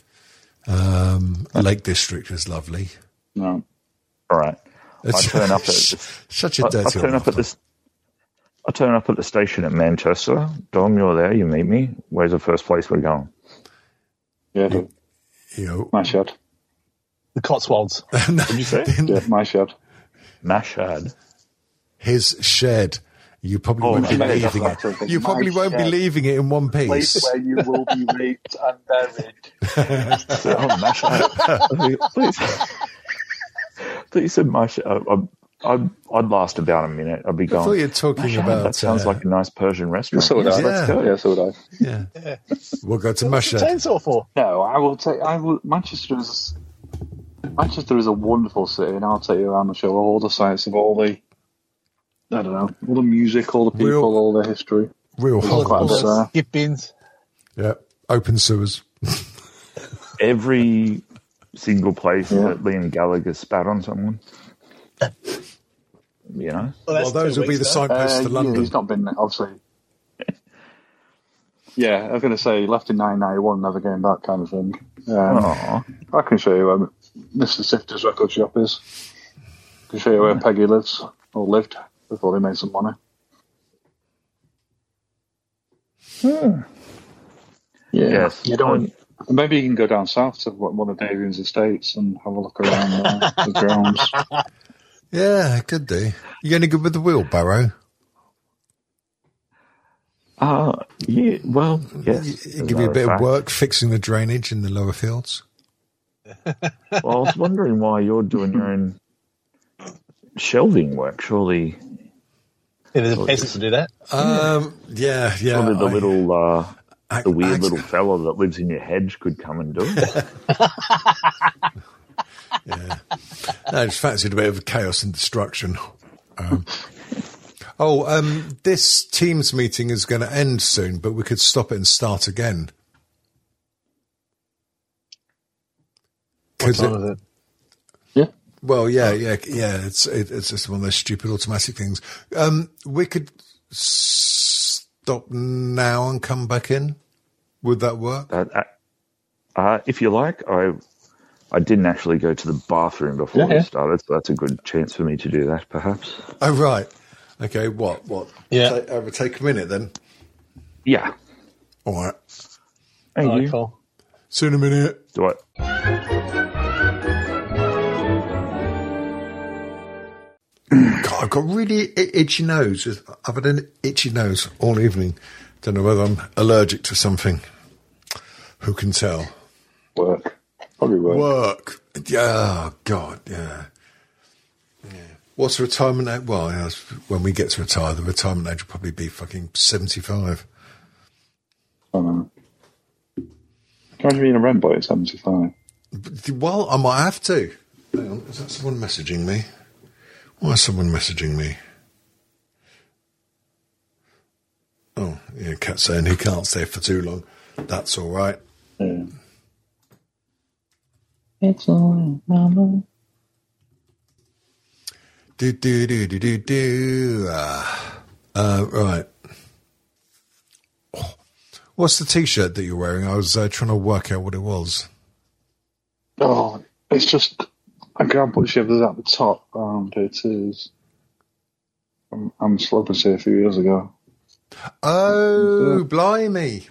Lake District is lovely. No. All right. I turn up at such a dirty. I turn up at the station at Manchester. Dom, you're there. You meet me. Where's the first place we're going? Yeah, dude. My shed. The Cotswolds. What did you say? Yeah, my shed. Mashhad. His shed. You probably won't be leaving it. You probably won't be leaving it in one piece. Place where you will be raped and buried. Mashhad. Please said Mashhad. I'd last about a minute. I'd be going. I thought you were talking about. That sounds like a nice Persian restaurant. So would I. Yeah. Let's go. Yeah, so would I. Yeah. We'll go to What's the Mashhad. chainsaw for? No, I will. Manchester is a wonderful city, and I'll take you around the show all the sites of all the. I don't know, all the music, all the people, all the history. Real All hot. the skip bins. Yeah. Open sewers. Every single place that Liam Gallagher spat on someone. You know? Well, those will be the signposts to London. He's not been, obviously. Yeah, I was going to say, left in 1991, never came back kind of thing. I can show you where Mr. Sifter's record shop is. I can show you where Peggy lives, or lived, before they made some money. Yeah. Yes. You don't. Maybe you can go down south to one of Davian's estates and have a look around the grounds. Yeah, could do. You only good with the wheelbarrow? Yeah, well, yes. It give you a bit of work fixing the drainage in the lower fields. Well, I was wondering why you're doing your own shelving work. Surely, There's a peasant to do that. Yeah. surely the weird little fella that lives in your hedge could come and do it. Yeah. No, I just fancied a bit of chaos and destruction. This Teams meeting is going to end soon, but we could stop it and start again. What time is it? Yeah. Well, yeah. It's just one of those stupid automatic things. We could stop now and come back in. Would that work? If you like, I didn't actually go to the bathroom before we started, so that's a good chance for me to do that, perhaps. Oh, right. Okay, what? Yeah. Take a minute then. Yeah. All right. Thank you. Cool. See you in a minute. Do it. God, I've got really itchy nose. I've had an itchy nose all evening. Don't know whether I'm allergic to something. Who can tell? Work. Probably work. Yeah, oh, God, yeah. What's the retirement age? Well, when we get to retire, the retirement age will probably be fucking 75. I don't know. Trying to be in a rent boy at 75. Well, I might have to. Hang on, is that someone messaging me? Why is someone messaging me? Oh, yeah, Cat's saying he can't stay for too long. That's all right. Yeah. It's all right, Mama. Right. Oh, what's the T-shirt that you're wearing? I was trying to work out what it was. Oh, it's just a grab what shivers at the top. It is. I'm sloping here a few years ago. Oh, blimey.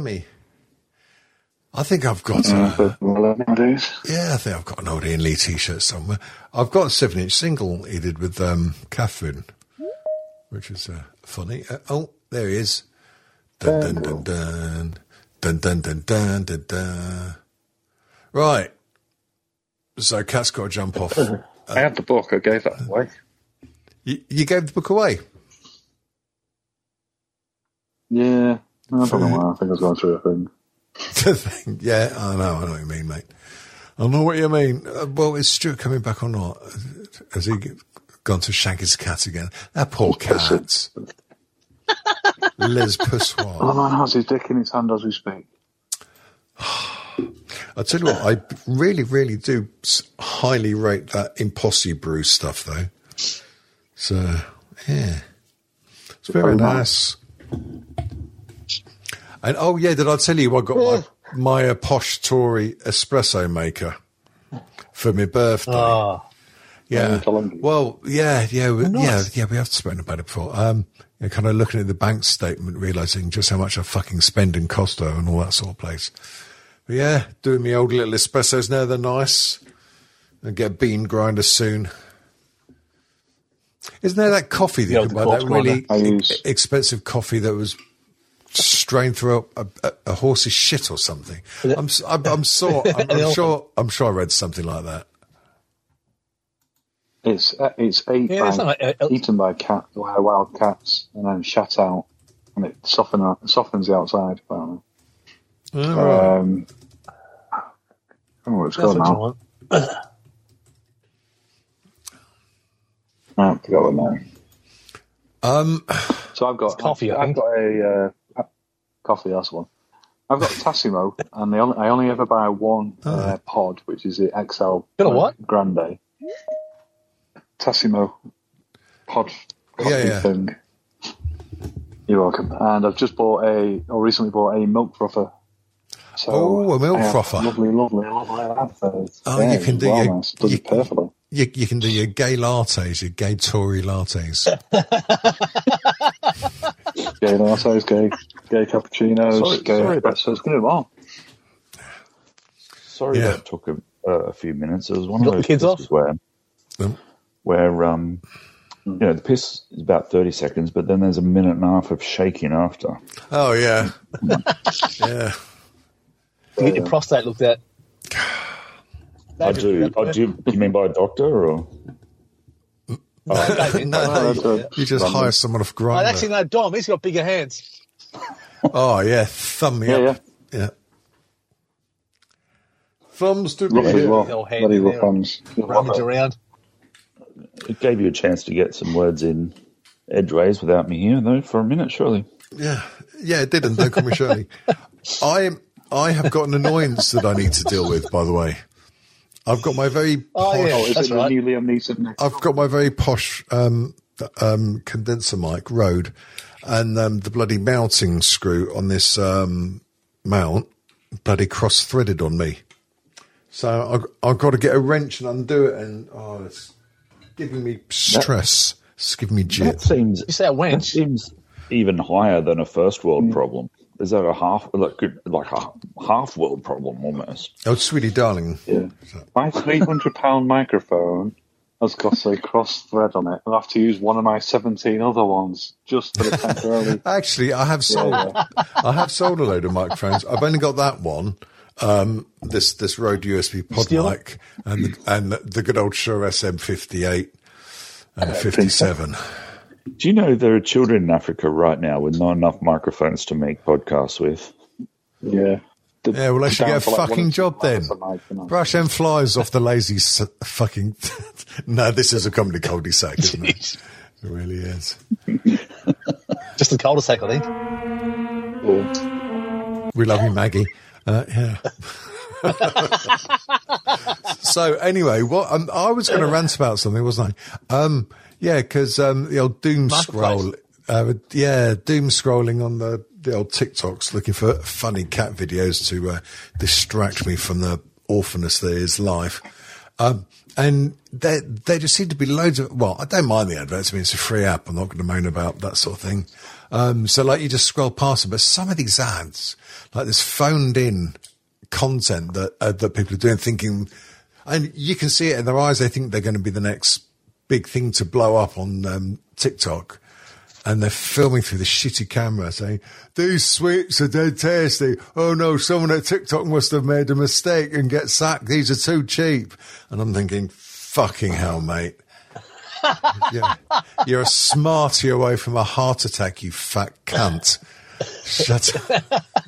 I think I've got nowadays. yeah, I think I've got an old Ian Lee T-shirt somewhere. I've got a 7-inch single he did with Catherine, which is funny. Oh, there he is. Dun, dun, dun, dun. Dun, dun, dun, dun, dun, dun. Right. So Cat's got to jump off. I had the book. I gave that away. You gave the book away? Yeah. I don't know why. I think I was going through a thing. Yeah, I know what you mean, mate. I know what you mean. Well, is Stuart coming back or not? Has he gone to shag his cat again? That poor cat. Les Poussoir. Oh, man has his dick in his hand as we speak. I tell you what, I really, really do highly rate that Impossible Brew stuff, though. So, yeah. It's very nice. And, oh, yeah, did I tell you I got my posh Tory espresso maker for my birthday? Oh. Yeah. Well, yeah, we have spoken about it before. Kind of looking at the bank statement, realising just how much I fucking spend in Costco and all that sort of place. But yeah, doing my old little espressos now, they're nice. I'll get a bean grinder soon. Isn't there that coffee that you could buy, that really expensive coffee that was strained through a horse's shit or something? I'm sure I read something like that. It's eaten by wild cats and then shat out, and it softens the outside. Apparently. Oh, right. I don't know what it's called now. I forgot what name. So I've got coffee. I've got a coffee. That's one. I've got Tassimo, and I only ever buy one pod, which is the XL Grande. Tassimo pod thing. You're welcome. And I've just recently bought a milk frother. So a milk frother. Lovely. You can do does it perfectly. You can do your gay lattes, your gay Tory lattes. Gay lattes, gay cappuccinos, gay espressos. Can do them all. Sorry that took a few minutes. It was one of those kids off where the piss is about 30 seconds, but then there's a minute and a half of shaking after. Oh yeah, yeah. You get your prostate looked at. I do. You mean by a doctor or? No, you just hire someone off Grindr. I actually know Dom. He's got bigger hands. Oh yeah, thumb me up. Yeah. Thumbs to me. Bloody rough thumbs. Rummage around. It gave you a chance to get some words in edgeways without me here, though, for a minute, surely. Yeah, it didn't. Don't call me Shirley. I have got an annoyance that I need to deal with, by the way. I've got my very posh... Is it the new Liam Neeson? I've got my very posh condenser mic, Rode, and the bloody mounting screw on this mount bloody cross-threaded on me. So I've got to get a wrench and undo it, and it's giving me stress. It's giving me jit. That seems even higher than a first world problem. Is that a half world problem almost? Oh, sweetie darling. Yeah. My £300 microphone has got a cross thread on it. I'll have to use one of my 17 other ones just for the temporarily. Actually, I have sold a load of microphones. I've only got that one. This Rode USB pod mic and the good old Shure SM58 and 57. Do you know there are children in Africa right now with not enough microphones to make podcasts with? Yeah. Yeah, well, they should get a fucking job then. Life, you know. Brush them flies off the lazy fucking... No, this is a comedy cul-de-sac, isn't it? It really is. Just a cul-de-sac, I think. We love you, Maggie. Yeah. So anyway, what I was going to rant about something, wasn't I? Yeah, because the old doom scroll, doom scrolling on the old TikToks, looking for funny cat videos to distract me from the awfulness that is life. And there just seem to be loads of, well, I don't mind the adverts. I mean, it's a free app. I'm not going to moan about that sort of thing. So like you just scroll past them, but some of these ads, like this phoned in content that people are doing, thinking, and you can see it in their eyes. They think they're going to be the next big thing to blow up on TikTok. And they're filming through the shitty camera saying, these sweets are dead tasty. Oh no, someone at TikTok must have made a mistake and get sacked. These are too cheap. And I'm thinking, fucking hell, mate. You're a smartie away from a heart attack, you fat cunt. Shut up.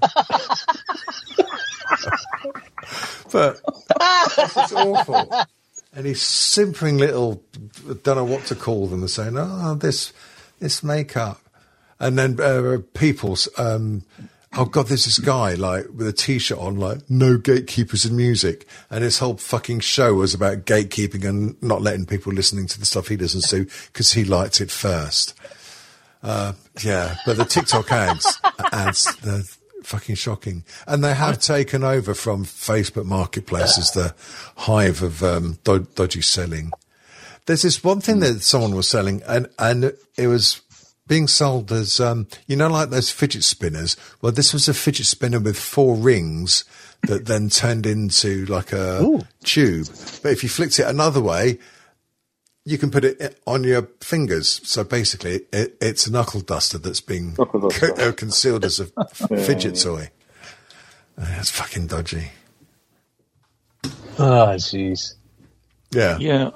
But it's awful. And these simpering little, don't know what to call them, and saying, oh, this makeup. And then people's, oh God, there's this guy, like, with a T-shirt on, like, no gatekeepers in music. And his whole fucking show was about gatekeeping and not letting people listening to the stuff he listens to because he liked it first. Yeah, but the TikTok ads, they're fucking shocking. And they have taken over from Facebook Marketplace as the hive of dodgy selling. There's this one thing that someone was selling, and it was being sold as, like those fidget spinners. Well, this was a fidget spinner with 4 rings that then turned into like a tube. But if you flicked it another way, you can put it on your fingers. So basically, it's a knuckle duster that's being concealed as a fidget toy. That's fucking dodgy. Oh, jeez. Yeah. Yeah,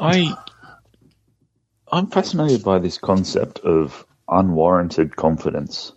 I'm fascinated by this concept of unwarranted confidence.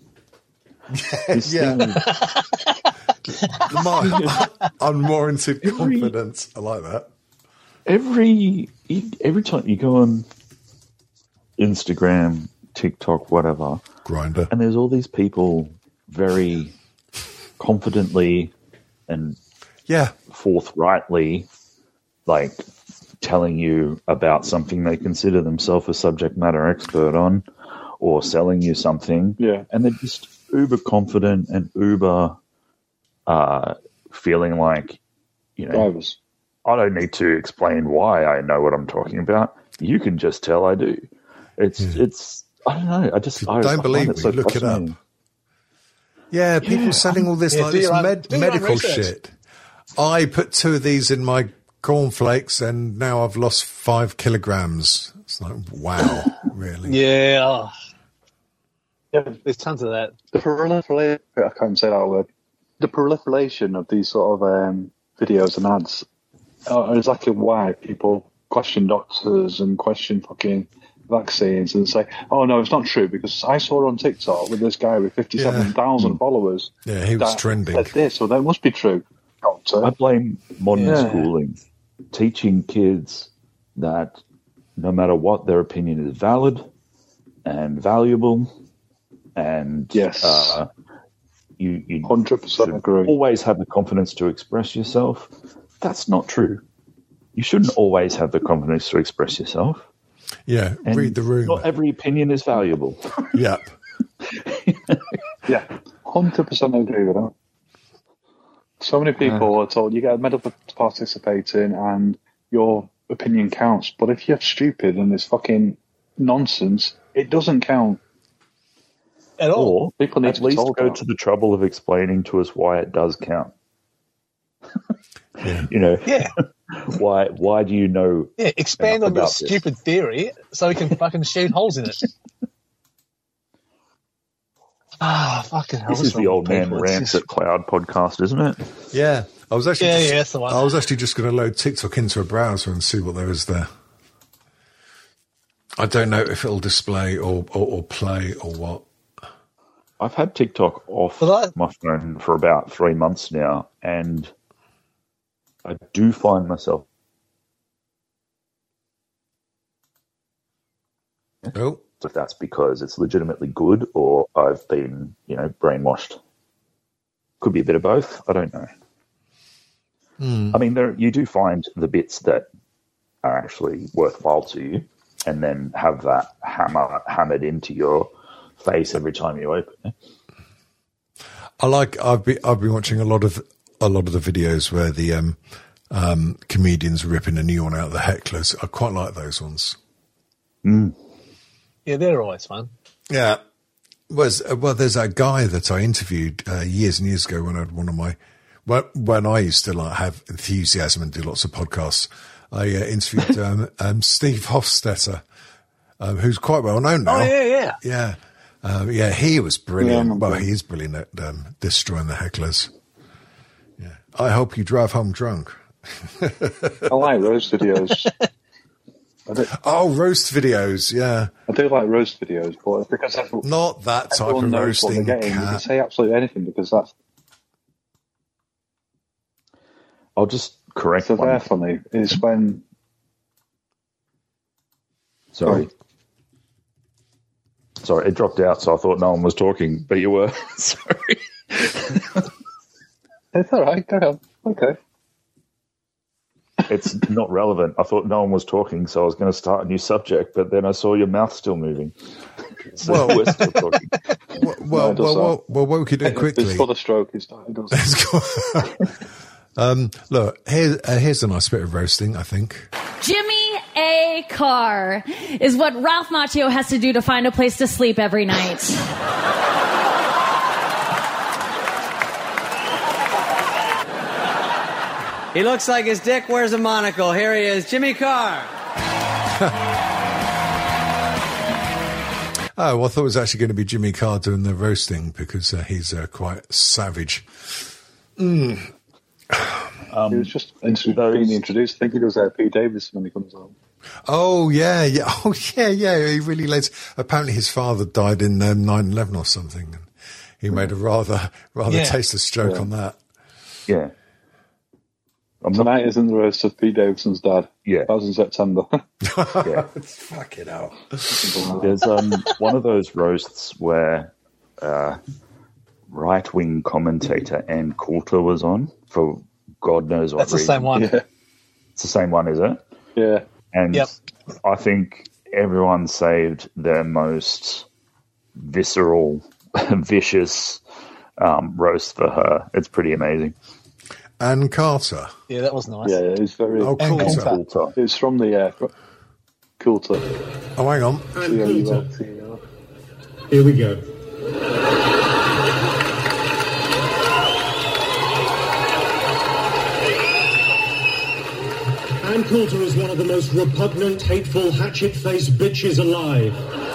Unwarranted confidence. I like that. Every time you go on Instagram, TikTok, whatever, Grindr, and there's all these people very confidently and forthrightly, like, telling you about something they consider themselves a subject matter expert on, or selling you something. Yeah. And they're just uber confident and uber feeling like, drivers. I don't need to explain why I know what I'm talking about. You can just tell I do. It's I don't know. I don't believe me. So look it up. Yeah, people selling all this medical shit. I put 2 of these in my cornflakes and now I've lost 5 kilograms. It's like, wow, really? Yeah. Yeah, there's tons of that. I can't say that word. The proliferation of these sort of videos and ads are exactly why people question doctors and question fucking vaccines and say, oh no, it's not true, because I saw on TikTok with this guy with 57,000 followers. Yeah, he was trending. Said this, so that must be true. Doctor. I blame modern schooling, teaching kids that no matter what, their opinion is valid and valuable, and you 100% agree. Always have the confidence to express yourself. That's not true. You shouldn't always have the confidence to express yourself. Yeah, and read the room. Not every opinion is valuable. Yep. Yeah, 100% agree with that. So many people are told you get a medal for participating and your opinion counts. But if you're stupid and it's fucking nonsense, it doesn't count. At all. Or people need at to least told go that. to the trouble of explaining to us why it does count. Why do you know? Yeah, expand on your about this? stupid theory so we can fucking shoot holes in it. Fucking hell. This is the old man rants at Cloud podcast, isn't it? Yeah. I was actually that's the one. I was actually just going to load TikTok into a browser and see what there is there. I don't know if it'll display or play or what. I've had TikTok off my phone for about 3 months now, and I do find myself. Oh. If that's because it's legitimately good or I've been, brainwashed. Could be a bit of both. I don't know. I mean, you do find the bits that are actually worthwhile to you, and then have that hammered into your face every time you open it. I've been watching a lot of the videos where the comedians ripping a new one out of the hecklers. I quite like those ones. Yeah, they're always fun. Yeah. Well, there's that guy that I interviewed years and years ago when I had one of my when I used to have enthusiasm and do lots of podcasts. I interviewed Steve Hofstetter, who's quite well known now. Oh yeah. He was brilliant. Yeah, well, he is brilliant at destroying the hecklers. Yeah, I hope you drive home drunk. I like roast videos. Roast videos, yeah. I do like roast videos, but it's because not that type of knows what roasting. they're getting. You can say absolutely anything because that's. I'll just correct So one. they're funny is when. Sorry, it dropped out, so I thought no one was talking, but you were. Sorry. It's all right. Carry on. Okay. It's not relevant. I thought no one was talking, so I was going to start a new subject, but then I saw your mouth still moving. So we're still talking. Well, what we could do quickly. It's for the stroke. It does. Look, here's a nice bit of roasting, I think. Jimmy A. Carr is what Ralph Macchio has to do to find a place to sleep every night. He looks like his dick wears a monocle. Here he is, Jimmy Carr. Oh, well, I thought it was actually going to be Jimmy Carr doing the roasting because he's quite savage. He was just being introduced. I think he does Pete Davidson when he comes on. Oh, yeah. Oh, yeah. He really lets. Apparently his father died in 9/11 or something. And he made a rather tasteless stroke on that. Yeah. Tonight isn't the roast of Pete Davidson's dad. Yeah. That was in September. Yeah. Fuck it out. There's one of those roasts where right-wing commentator Ann Coulter was on for God knows what That's reason. the same one. Yeah. It's the same one, is it? Yeah. And I think everyone saved their most visceral, vicious roast for her. It's pretty amazing. Ann Carter. Yeah, that was nice. Yeah, it's very. Oh, Coulter. It's from the Coulter. Oh, hang on. Here we go. Ann Coulter is one of the most repugnant, hateful, hatchet-faced bitches alive.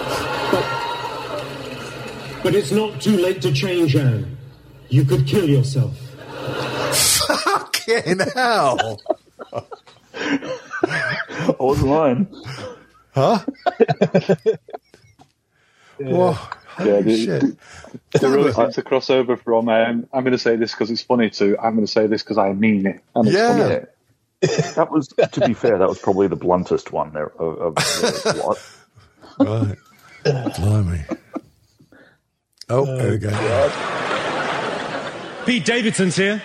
But it's not too late to change, Ann. You could kill yourself. Fucking hell. I wasn't lying. Huh? Whoa. Shit. There really seems to cross over from I'm going to say this because it's funny to I'm going to say this because I mean it. And it's funny. That was, to be fair, that was probably the bluntest one there of the lot. Right. Blimey. Oh, there we go. Pete Davidson's here.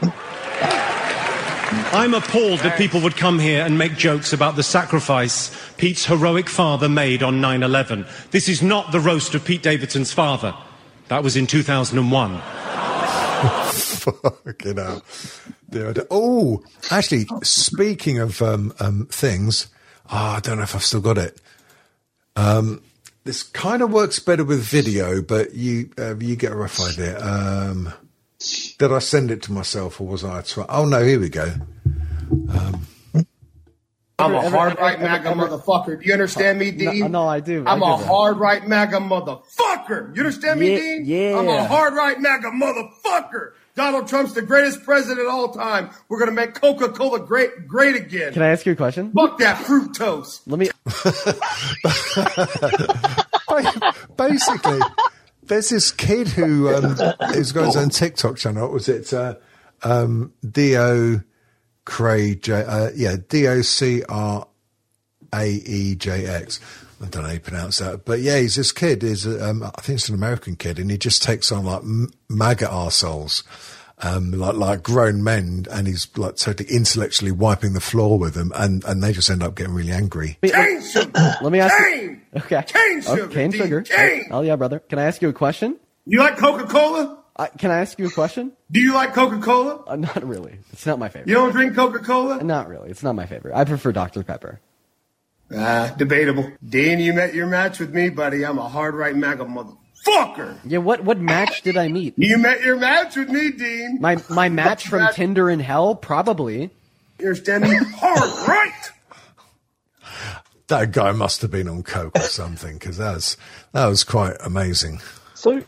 I'm appalled that people would come here and make jokes about the sacrifice Pete's heroic father made on 9/11. This is not the roast of Pete Davidson's father. That was in 2001. Fucking hell. Oh, actually, speaking of things, I don't know if I've still got it. This kind of works better with video, but you get a rough idea. Did I send it to myself or was I? Oh no, here we go. I'm a hard right MAGA motherfucker. Do you understand me, Dean? No, I do. I'm a hard right MAGA motherfucker. You understand me, Dean? Yeah. I'm a hard right MAGA motherfucker. Donald Trump's the greatest president of all time. We're going to make Coca-Cola great again. Can I ask you a question? Fuck that fructose. Let me. There's this kid who has got his own TikTok channel. What was it? D-O Craig D-O-C-R-A-E-J-X. I don't know how you pronounce that. But yeah, he's this kid. I think it's an American kid, and he just takes on like MAGA arseholes. Like grown men, and he's like totally intellectually wiping the floor with them, and they just end up getting really angry. Cane sugar. Let me ask Cane. you. Okay. Cane sugar. Cane sugar. Cane. Oh yeah, brother. Can I ask you a question? You like Coca-Cola? Can I ask you a question? Do you like Coca-Cola? Not really. It's not my favorite. You don't drink Coca-Cola? Not really. It's not my favorite. I prefer Dr. Pepper. Debatable. Dean, you met your match with me, buddy. I'm a hard right MAGA motherfucker. Yeah, what match did I meet? You met your match with me, Dean. My match from Tinder in Hell? Probably. You're standing hard right. That guy must have been on coke or something, because that was quite amazing. So,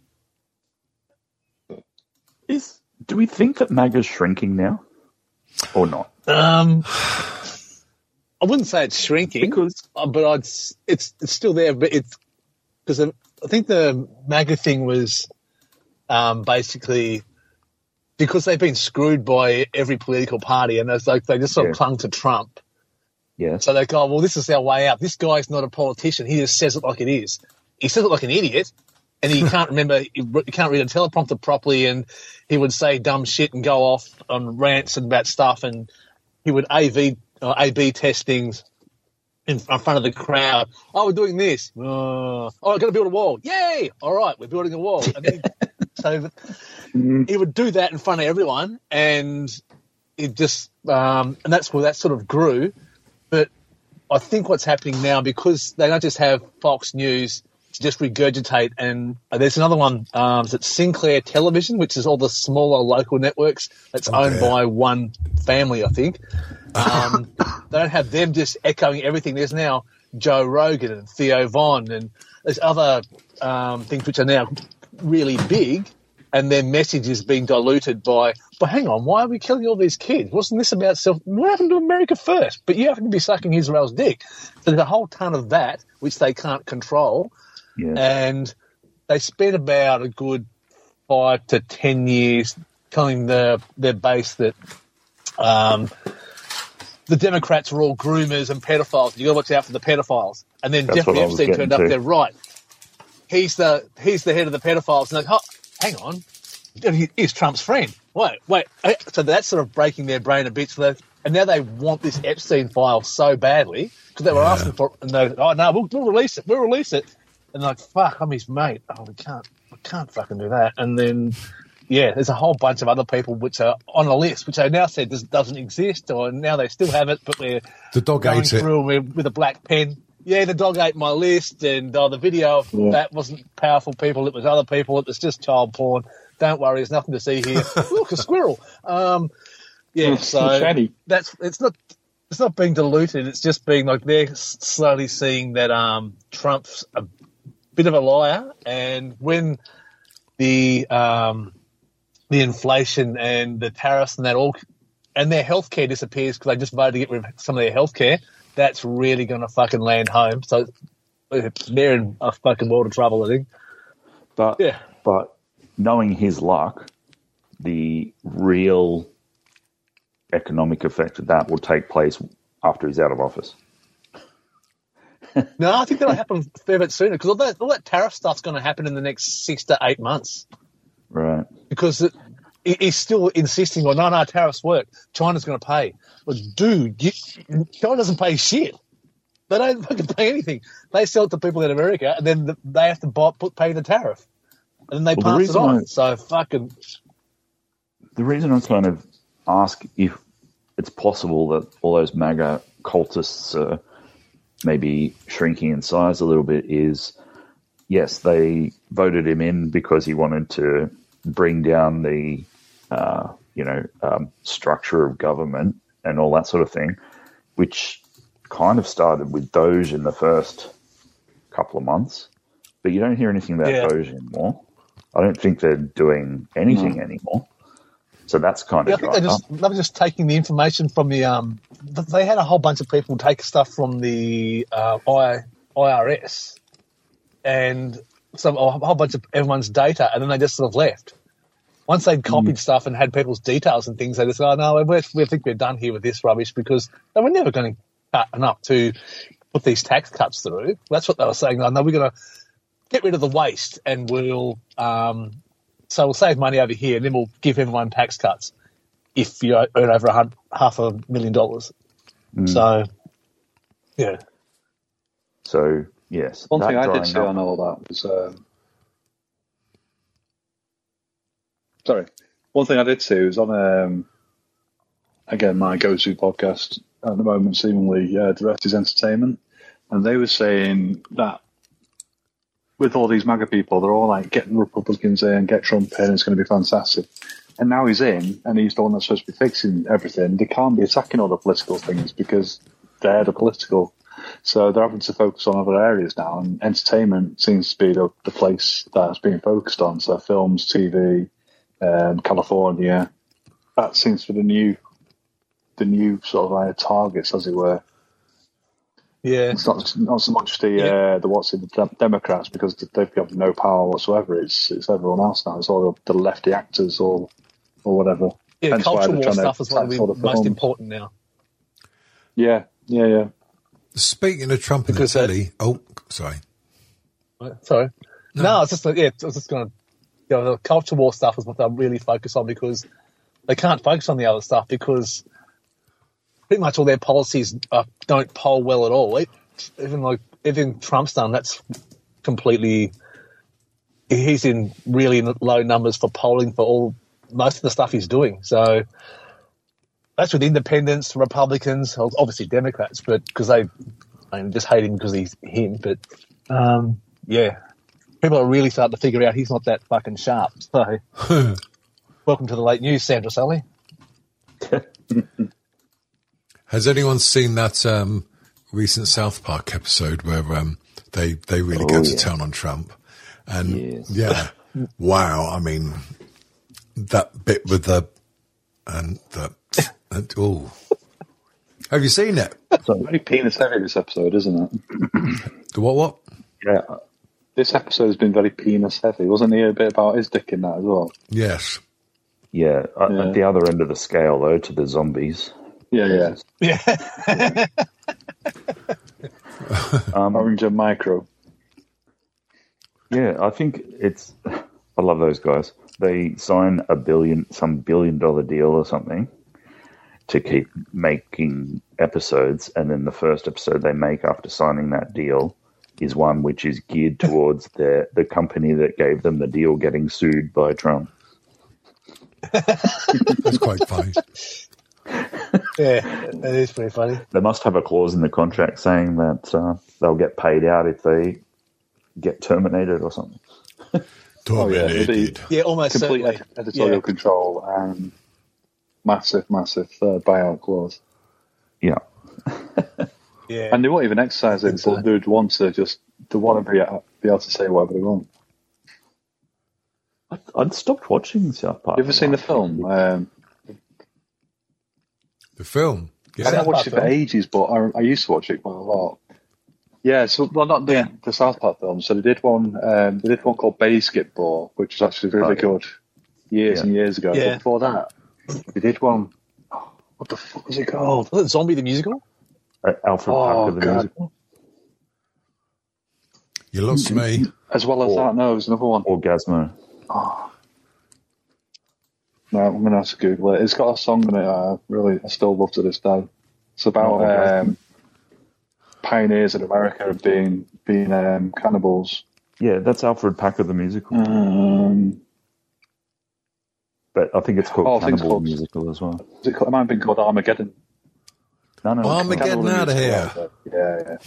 do we think that MAGA's shrinking now, or not? I wouldn't say it's shrinking, but it's still there. But it's because I think the MAGA thing was basically because they've been screwed by every political party, and it's like they just sort of clung to Trump. Yeah. So they go, well, this is our way out. This guy's not a politician. He just says it like it is. He says it like an idiot, and he can't remember. He can't read a teleprompter properly, and he would say dumb shit and go off on rants about stuff, and he would A/B test things in front of the crowd. Oh, we're doing this. Oh, I've got to build a wall. Yay! All right, we're building a wall. And then, so he would do that in front of everyone, and it just and that's where that sort of grew. But I think what's happening now, because they don't just have Fox News to just regurgitate, and there's another one, it's Sinclair Television, which is all the smaller local networks that's owned by one family, I think. They don't have them just echoing everything. There's now Joe Rogan and Theo Von, and there's other things which are now really big, and their message is being diluted by, but hang on, why are we killing all these kids? Wasn't this about what happened to America first? But you happen to be sucking Israel's dick. So there's a whole ton of that, which they can't control. Yeah. And they spent about a good 5 to 10 years telling their base that the Democrats are all groomers and pedophiles. You got to watch out for the pedophiles. And then Jeffrey Epstein turned up there, right? He's the head of the pedophiles. And like, oh, hang on, he's Trump's friend. Wait. So that's sort of breaking their brain a bit. So and now they want this Epstein file so badly because they were asking for it. And they, oh no, we'll release it. We'll release it. And they're like, fuck, I'm his mate. Oh, we can't fucking do that. And then, yeah, there's a whole bunch of other people which are on a list, which they now said doesn't exist, or now they still have it, but we're the dog going ate through it with a black pen. Yeah, the dog ate my list, and the video of that wasn't powerful people. It was other people. It was just child porn. Don't worry, there's nothing to see here. Look, a squirrel. So it's not being diluted. It's just being like they're slowly seeing that Trump's a bit of a liar, and when the inflation and the tariffs and that all, and their healthcare disappears because they just voted to get rid of some of their healthcare, that's really going to fucking land home. So they're in a fucking world of trouble, I think. But knowing his luck, the real economic effect of that will take place after he's out of office. No, I think that'll happen a fair bit sooner because all that tariff stuff's going to happen in the next 6 to 8 months. Right. Because he's still insisting on, no, tariffs work. China's going to pay. Well, dude, China doesn't pay shit. They don't fucking pay anything. They sell it to people in America, and then they have to pay the tariff. And then they pass it on. The reason I kind of ask if it's possible that all those MAGA cultists are maybe shrinking in size a little bit is, yes, they voted him in because he wanted to bring down the, structure of government and all that sort of thing, which kind of started with Doge in the first couple of months. But you don't hear anything about Doge anymore. I don't think they're doing anything anymore. So that's kind of I think they were just taking the information from the they had a whole bunch of people take stuff from the IRS and a whole bunch of everyone's data, and then they just sort of left. Once they'd copied stuff and had people's details and things, they just go, no, we think we're done here with this rubbish, because they were never going to cut enough to put these tax cuts through. That's what they were saying. No, we're going to get rid of the waste, and we'll save money over here, and then we'll give everyone tax cuts if you earn over $500,000. So, yeah. So, yes. One thing I drying did see up- on all that was... sorry. One thing I did see was on, again, my go-to podcast at the moment, seemingly, The Rest is Entertainment. And they were saying that with all these MAGA people, they're all like, get the Republicans in, get Trump in, it's going to be fantastic. And now he's in, and he's the one that's supposed to be fixing everything. They can't be attacking all the political things because they're the political. So they're having to focus on other areas now, and entertainment seems to be the place that's being focused on. So films, TV, California, that seems to be the new sort of like targets, as it were. Yeah, it's not so much the Democrats, because they've got no power whatsoever. It's everyone else now. It's all the lefty actors or whatever. Yeah, Hence why culture they're war trying to stuff is one of tax the all the most film. important now. Yeah. Speaking of Trump and Italy, sorry. Sorry. No, it's just I was just going to. The culture war stuff is what they'll really focus on, because they can't focus on the other stuff because pretty much all their policies don't poll well at all. Even Trump's done, that's completely. He's in really low numbers for polling for most of the stuff he's doing. So that's with independents, Republicans, obviously Democrats, but because they just hate him because he's him. But yeah. People are really starting to figure out he's not that fucking sharp. So, welcome to the late news, Sandra Sully. Has anyone seen that recent South Park episode where they really go to town on Trump? And wow, I mean, that bit with have you seen it? It's very penis heavy, this episode, isn't it? The what? Yeah. This episode has been very penis heavy. Wasn't he a bit about his dick in that as well? Yes. Yeah, at the other end of the scale, though, to the zombies. Yeah. Orange and Micro. Yeah, I think I love those guys. They sign some $1 billion deal or something to keep making episodes, and then the first episode they make after signing that deal is one which is geared towards the company that gave them the deal getting sued by Trump. That's quite funny. Yeah, that is pretty funny. They must have a clause in the contract saying that they'll get paid out if they get terminated or something. Terminated. Yeah, almost complete certainly. editorial control and massive buyout clause. Yeah. Yeah. And they won't even exercise it, but they'd want to be able to say whatever they want. I'd stopped watching South Park. You ever seen the film? The film? I haven't watched it for ages, but I used to watch it quite a lot. Yeah, so not the South Park film. So they did one called Basketball, which was actually really good years and years ago. Yeah. But before that, they did one. What the fuck was it called? Was it Zombie the Musical? Alfred Parker the musical. You lost me. As well as that, no, there's another one. Orgasmo. Oh. No, I'm going to have to Google it. It's got a song in it I still love to this day. It's about pioneers in America being cannibals. Yeah, that's Alfred Packer the musical. But I think it's called Cannibal Musical as well. It might have been called Armageddon. No, Armageddon out of here. Yeah.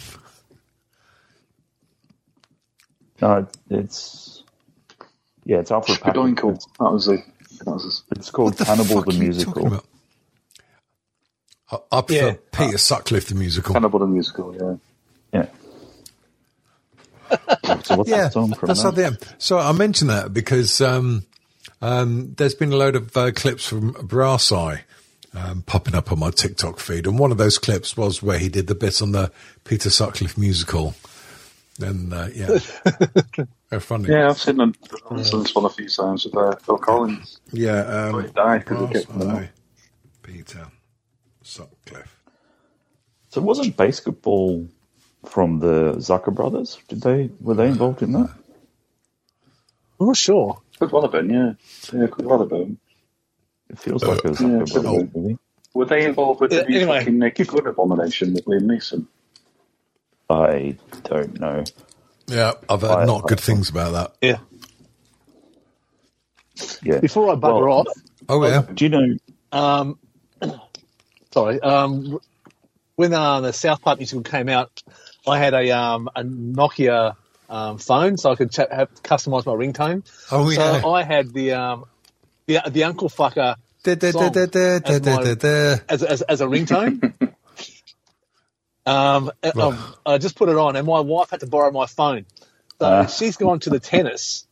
No, it's Alfred Packer. Doinkle. That was it. It's called Cannibal the Musical. I prefer Peter Sutcliffe the musical. Cannibal the Musical, yeah. So what's that song from? That's not the end. So I mentioned that because there's been a load of clips from Brass Eye popping up on my TikTok feed, and one of those clips was where he did the bit on the Peter Sutcliffe musical. And yeah, they're funny. Yeah, I've seen this one a few times with Phil Collins. Yeah, he died because he kicked him out. Peter Sutcliffe. So wasn't basketball from the Zucker brothers? Were they involved in that? I'm not sure. Could well have been, yeah. Yeah, could well have been. It feels like a Zucker brothers movie. Were they involved with the new anyway. fucking Naked Gun abomination with Liam Neeson? I don't know. Yeah, I've heard not good things about that. Yeah. Yeah. Before I bugger off. Oh, yeah. Do you know? Sorry. When the South Park musical came out, I had a Nokia phone, so I could customize my ringtone. Oh, yeah. So I had the Uncle Fucker song as a ringtone. I just put it on, and my wife had to borrow my phone. So she's gone to the tennis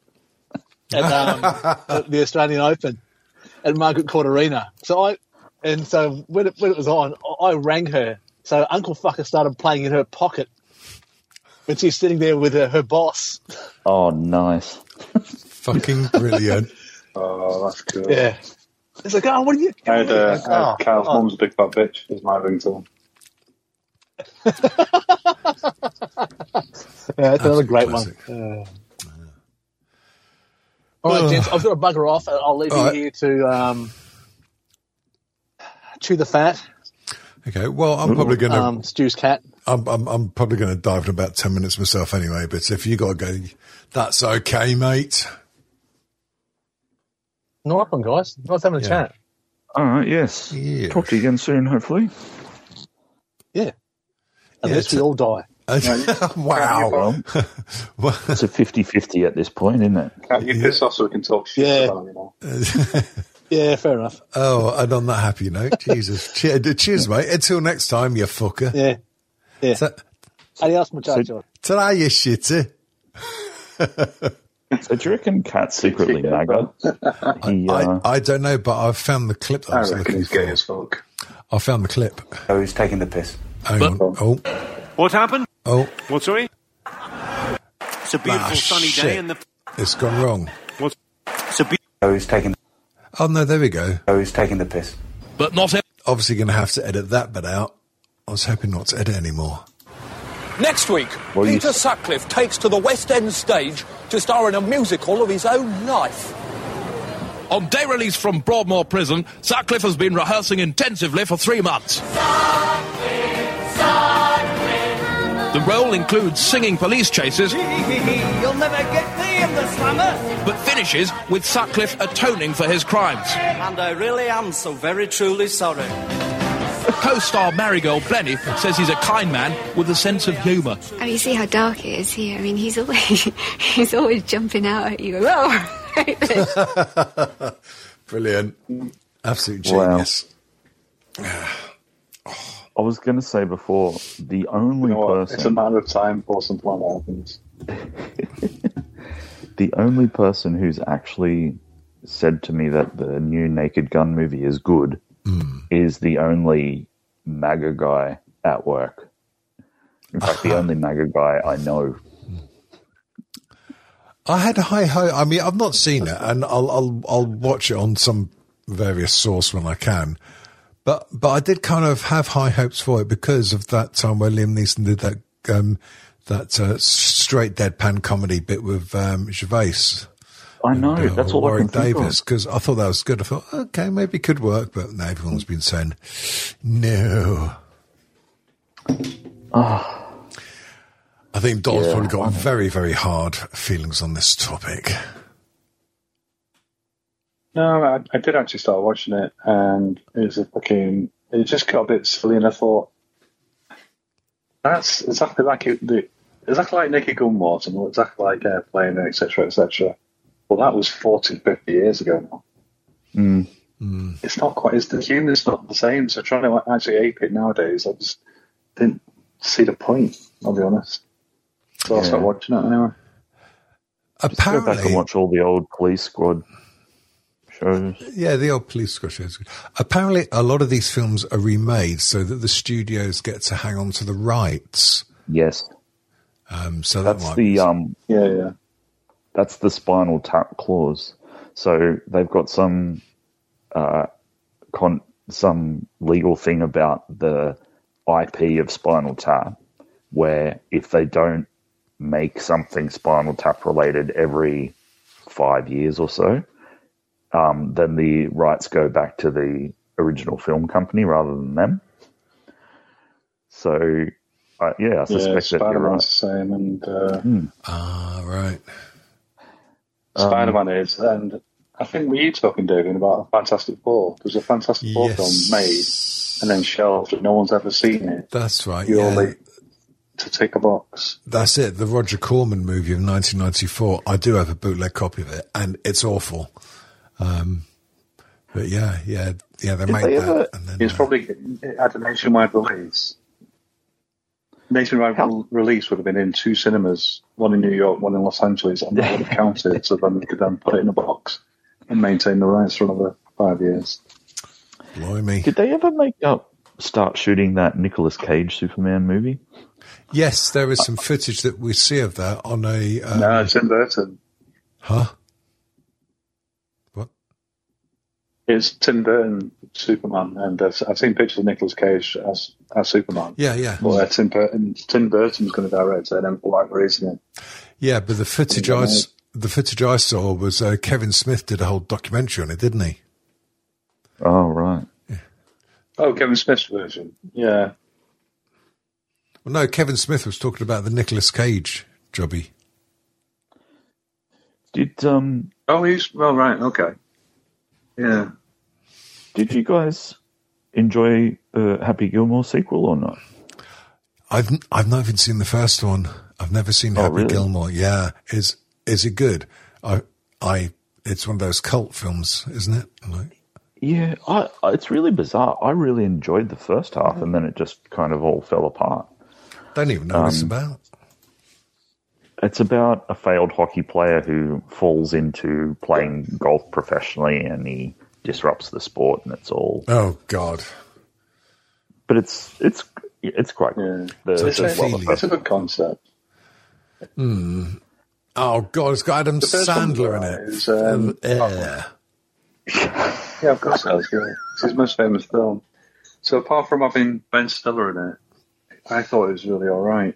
at the Australian Open at Margaret Court Arena. So when it was on, I rang her. So Uncle Fucker started playing in her pocket when she's sitting there with her boss. Oh, nice. Fucking brilliant. Oh, that's cool. Yeah. It's like, oh, what are you... I had Carl's mum's a big fat bitch as my ringtone. Yeah, it's another great one. All right, gents, I've got to bugger off. I'll leave you here to chew the fat. Okay, well, I'm probably going to... Stu's cat. I'm probably going to dive in about 10 minutes myself anyway, but if you got to go, that's okay, mate. Not up on, guys. Nice having a chat. All right, yes. Yeah. Talk to you again soon, hopefully. Yeah. Unless we all die. Wow. Well, it's a 50-50 at this point, isn't it? Can't you piss off so we can talk shit about it, you know? Yeah, fair enough. Oh, and on that happy note, Jesus. Cheers, mate. Until next time, you fucker. Yeah. Yeah. Adios, muchacho. Ta-ra, you shitty. So do you reckon Cat's secretly MAGA? I don't know, but I've found the clip that I was looking he's for. gay as fuck. I found the clip. Oh, he's taking the piss. Hang on. Oh. What happened? Oh. What, sorry? It's a beautiful sunny day and the... It's gone wrong. What? It's a Oh, he's taking... Oh, no, there we go. Oh, he's taking the piss. But not... Obviously going to have to edit that bit out. I was hoping not to edit anymore. Next week, Peter Sutcliffe takes to the West End stage to star in a musical of his own life. On day release from Broadmoor Prison, Sutcliffe has been rehearsing intensively for 3 months. The role includes singing police chases, You'll never get me in the slammer. but finishes with Sutcliffe atoning for his crimes. And I really am so very truly sorry. Co-star Marigold Blenny says he's a kind man with a sense of humour. Oh, you see how dark it is here? I mean, he's always jumping out at you. Whoa! Brilliant. Absolute genius. I was going to say before, the only person... It's a matter of time before something like that happens. The only person who's actually said to me that the new Naked Gun movie is good is the only MAGA guy at work. In fact, the only MAGA guy I know. I had high hope. I mean, I've not seen it, and I'll watch it on some various source when I can. But I did kind of have high hopes for it because of that time where Liam Neeson did that straight deadpan comedy bit with Gervais. I know, that's all Warwick I can think Davis, because I thought that was good. I thought, okay, maybe it could work, but now everyone's been saying no. I think Don's probably got very, very hard feelings on this topic. No, I did actually start watching it, and it just got a bit silly, and I thought, that's exactly like exactly like Naked Gun was, and exactly like Airplane, etc., etc. Well, that was 40, 50 years ago now. It's not quite, the humour's not the same, so trying to actually ape it nowadays, I just didn't see the point, I'll be honest. So I'll start watching it anyway. Apparently, go back and watch all the old Police Squad shows. Yeah, the old Police Squad shows. Apparently, a lot of these films are remade so that the studios get to hang on to the rights. Yes. So that's might the that's the Spinal Tap clause. So they've got some some legal thing about the IP of Spinal Tap, where if they don't make something Spinal Tap related every 5 years or so, then the rights go back to the original film company rather than them. So, I suspect that you're right. Spider-Man's the same, and right. Spider-Man is, and I think we were talking, David, about a Fantastic Four. There's a Fantastic Four film made and then shelved, and no one's ever seen it. That's right. Purely to tick a box. That's it. The Roger Corman movie of 1994. I do have a bootleg copy of it, and it's awful. But yeah, they made that. And then, it's probably had a nationwide release. Nationwide release would have been in 2 cinemas, one in New York, one in Los Angeles, and that would have counted. So then you could then put it in a box and maintain the rights for another 5 years. Blimey. Did they ever start shooting that Nicolas Cage Superman movie? Yes, there is some footage that we see of that on a... no, Tim Burton. Huh? It's Tim Burton Superman, and I've seen pictures of Nicolas Cage as Superman. Yeah. But Tim Burton's going to direct it, and then for whatever reason. Yeah, but the footage I saw was Kevin Smith did a whole documentary on it, didn't he? Oh, right. Yeah. Oh, Kevin Smith's version. Yeah. Well, no, Kevin Smith was talking about the Nicolas Cage jobby. Did Oh, he's well, right. Okay. Yeah. Did you guys enjoy the Happy Gilmore sequel or not? I've not even seen the first one. I've never seen Happy really? Gilmore. Yeah, is it good? It's one of those cult films, isn't it? Yeah, it's really bizarre. I really enjoyed the first half, and then it just kind of all fell apart. Don't even know what it's about. It's about a failed hockey player who falls into playing golf professionally, and he disrupts the sport, and it's all. Oh God! But it's quite good. It's a good concept. Oh God! It's got Adam Sandler in it. Yeah, of course, that's good. It's his most famous film. So apart from having Ben Stiller in it, I thought it was really all right.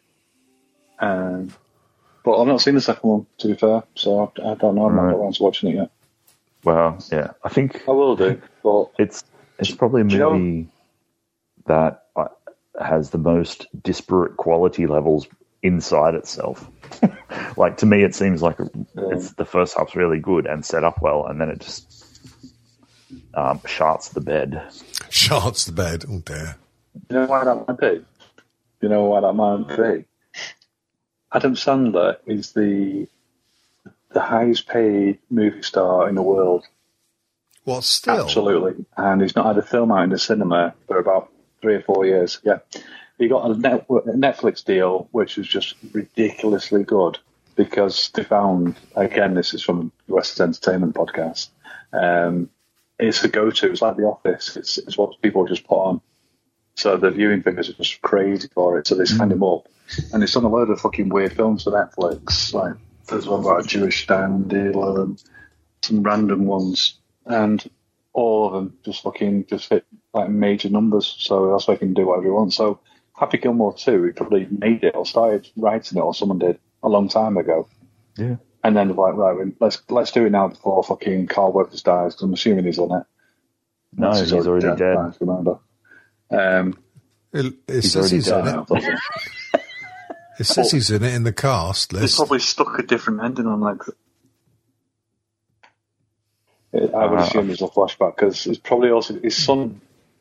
But I've not seen the second one, to be fair, so I don't know. I'm not around to watching it yet. Well, yeah, I think I will do. But it's probably a movie that has the most disparate quality levels inside itself. Like, to me, it seems like it's the first half's really good and set up well, and then it just sharts the bed. Sharts the bed. Oh dear. You know why that might be? Adam Sandler is the highest paid movie star in the world. What, still? Absolutely. And he's not had a film out in the cinema for about 3 or 4 years. Yeah. He got a Netflix deal, which was just ridiculously good, because they found, again, this is from the West Entertainment podcast, it's a go-to. It's like The Office. It's what people just put on. So the viewing figures are just crazy for it. So they signed him up. And it's done a load of fucking weird films for Netflix. Like, there's one about a Jewish diamond dealer and some random ones. And all of them just hit like major numbers. So that's why he can do whatever he wants. So Happy Gilmore 2, he probably made it or started writing it, or someone did a long time ago. Yeah. And then like, right, let's do it now before fucking Carl Weathers dies, because I'm assuming he's on it. No, he's already dead. I remember. It says he's in it. It says he's in it in the cast list. They probably stuck a different ending on, like. I would assume it's a flashback, because it's probably also his son.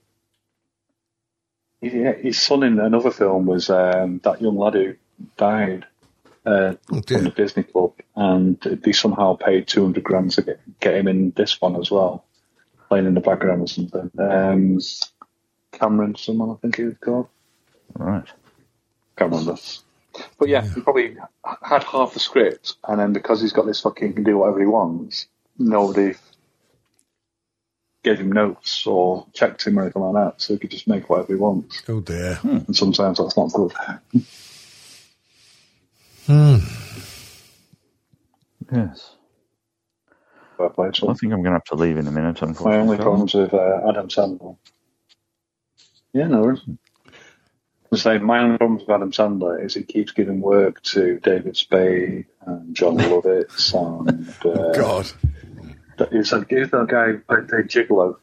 Yeah, his son in another film was that young lad who died from the Disney Club, and they somehow paid $200,000 to get him in this one as well, playing in the background or something. Cameron, someone I think he was called. Right. Can't remember. But yeah, he probably had half the script, and then because he's got this fucking can do whatever he wants, nobody gave him notes or checked him or anything like that, so he could just make whatever he wants. Oh dear. And sometimes that's not good. Yes. Well played, I think I'm going to have to leave in a minute. My only problems with Adam Sandler. Yeah, no worries. I say my only problems with Adam Sandler is he keeps giving work to David Spade and John Lovitz and God. He's that guy who played the Gigolo.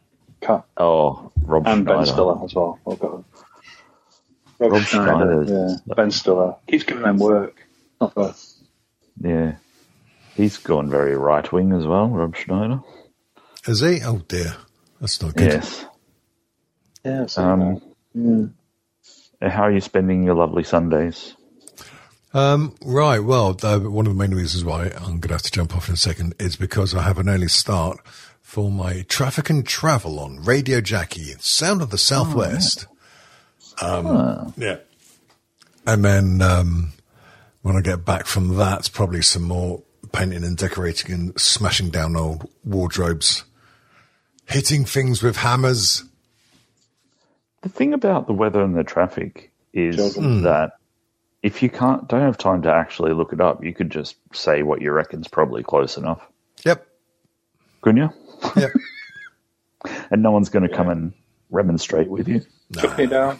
Rob and Schneider. Ben Stiller as well. Rob Schneider, yeah. Ben Stiller. Keeps giving them work. Not bad. Yeah. He's gone very right-wing as well, Rob Schneider. Is he? Oh, dear. That's not good. Yes. Yeah. How are you spending your lovely Sundays? Right, well, one of the main reasons why I'm going to have to jump off in a second is because I have an early start for my Traffic and Travel on Radio Jackie, Sound of the Southwest. Yeah. And then when I get back from that, probably some more painting and decorating and smashing down old wardrobes, hitting things with hammers. The thing about the weather and the traffic is that if you don't have time to actually look it up, you could just say what you reckon's probably close enough. Yep. Couldn't you? Yep. And no one's going to come and remonstrate with you. Took me down.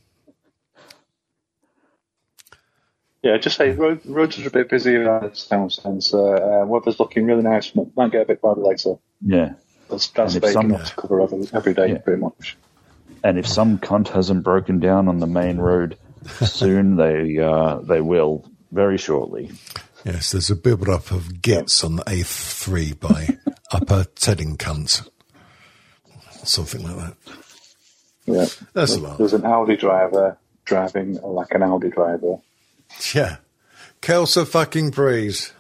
Yeah, just say roads are a bit busy in town sense. Weather's looking really nice. Might get a bit cloudy later. Yeah. That's big enough to cover every day, pretty much. And if some cunt hasn't broken down on the main road soon, they will very shortly. Yes, there's a build-up of gits on the A3 by Upper Tedding Cunt. Something like that. Yeah. That's a lot. There's an Audi driver driving like an Audi driver. Yeah. Kelsa fucking breeze.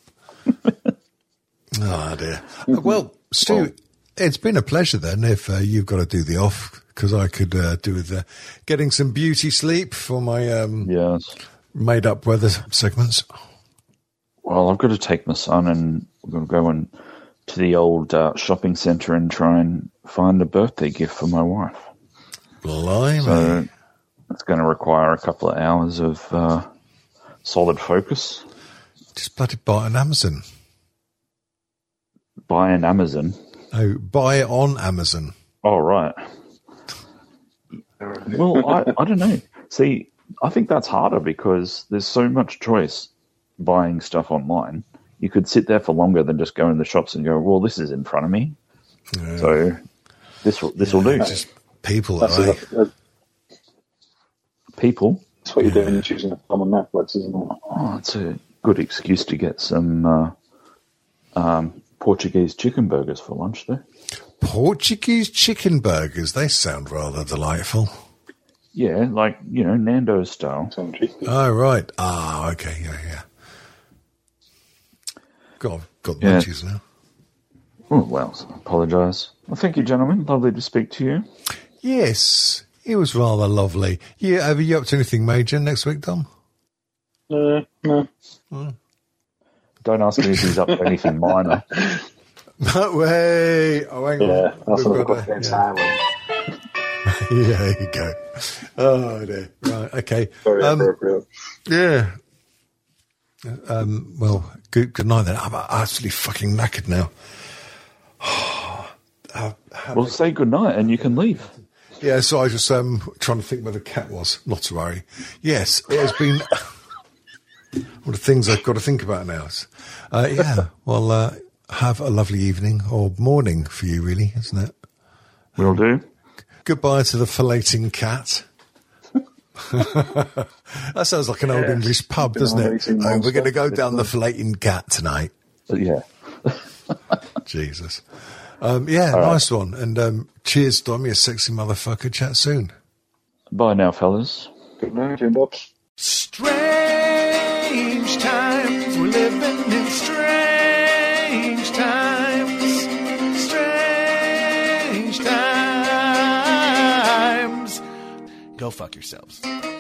Oh, dear. Well, Stu, it's been a pleasure then if you've got to do the off, because I could do with getting some beauty sleep for my made-up weather segments. Well, I've got to take my son and we're going to go to the old shopping centre and try and find a birthday gift for my wife. Blimey. So it's going to require a couple of hours of solid focus. Just bloody buy an Amazon. Buy an Amazon? Oh, buy it on Amazon. Oh, right. Well, I don't know. See, I think that's harder because there's so much choice buying stuff online. You could sit there for longer than just go in the shops and go, well, this is in front of me. Yeah. So this will do. Just people, people. That's what you're doing. You're choosing a film on Netflix, isn't it? Oh, it's a good excuse to get some Portuguese chicken burgers for lunch, though. Portuguese chicken burgers? They sound rather delightful. Yeah, like, Nando's style. Oh, right. Ah, okay, yeah. Got the munchies now. Oh, well, I apologise. Well, thank you, gentlemen. Lovely to speak to you. Yes, it was rather lovely. Yeah, are you up to anything major next week, Dom? No. Don't ask me if he's up to anything minor. No way. Oh, hang on. That's what I've got time. Yeah, there you go. Oh, dear. Right, okay. Very appropriate. Yeah. Well, good night then. I'm absolutely fucking knackered now. Well, say good night and you can leave. Yeah, so I was just trying to think where the cat was. Not to worry. Yes, it has been one of the things I've got to think about now. Yeah, well, have a lovely evening or morning for you, really, isn't it? Will do. Goodbye to the filleting cat. That sounds like an old English pub, doesn't it? Oh, we're going to go down the filleting cat tonight. Yeah. Jesus. Yeah, all nice one. And cheers, Dom, you sexy motherfucker. Chat soon. Bye now, fellas. Good night, Jim Bobs. Strange times, we're living in strange times. Strange times. Go fuck yourselves.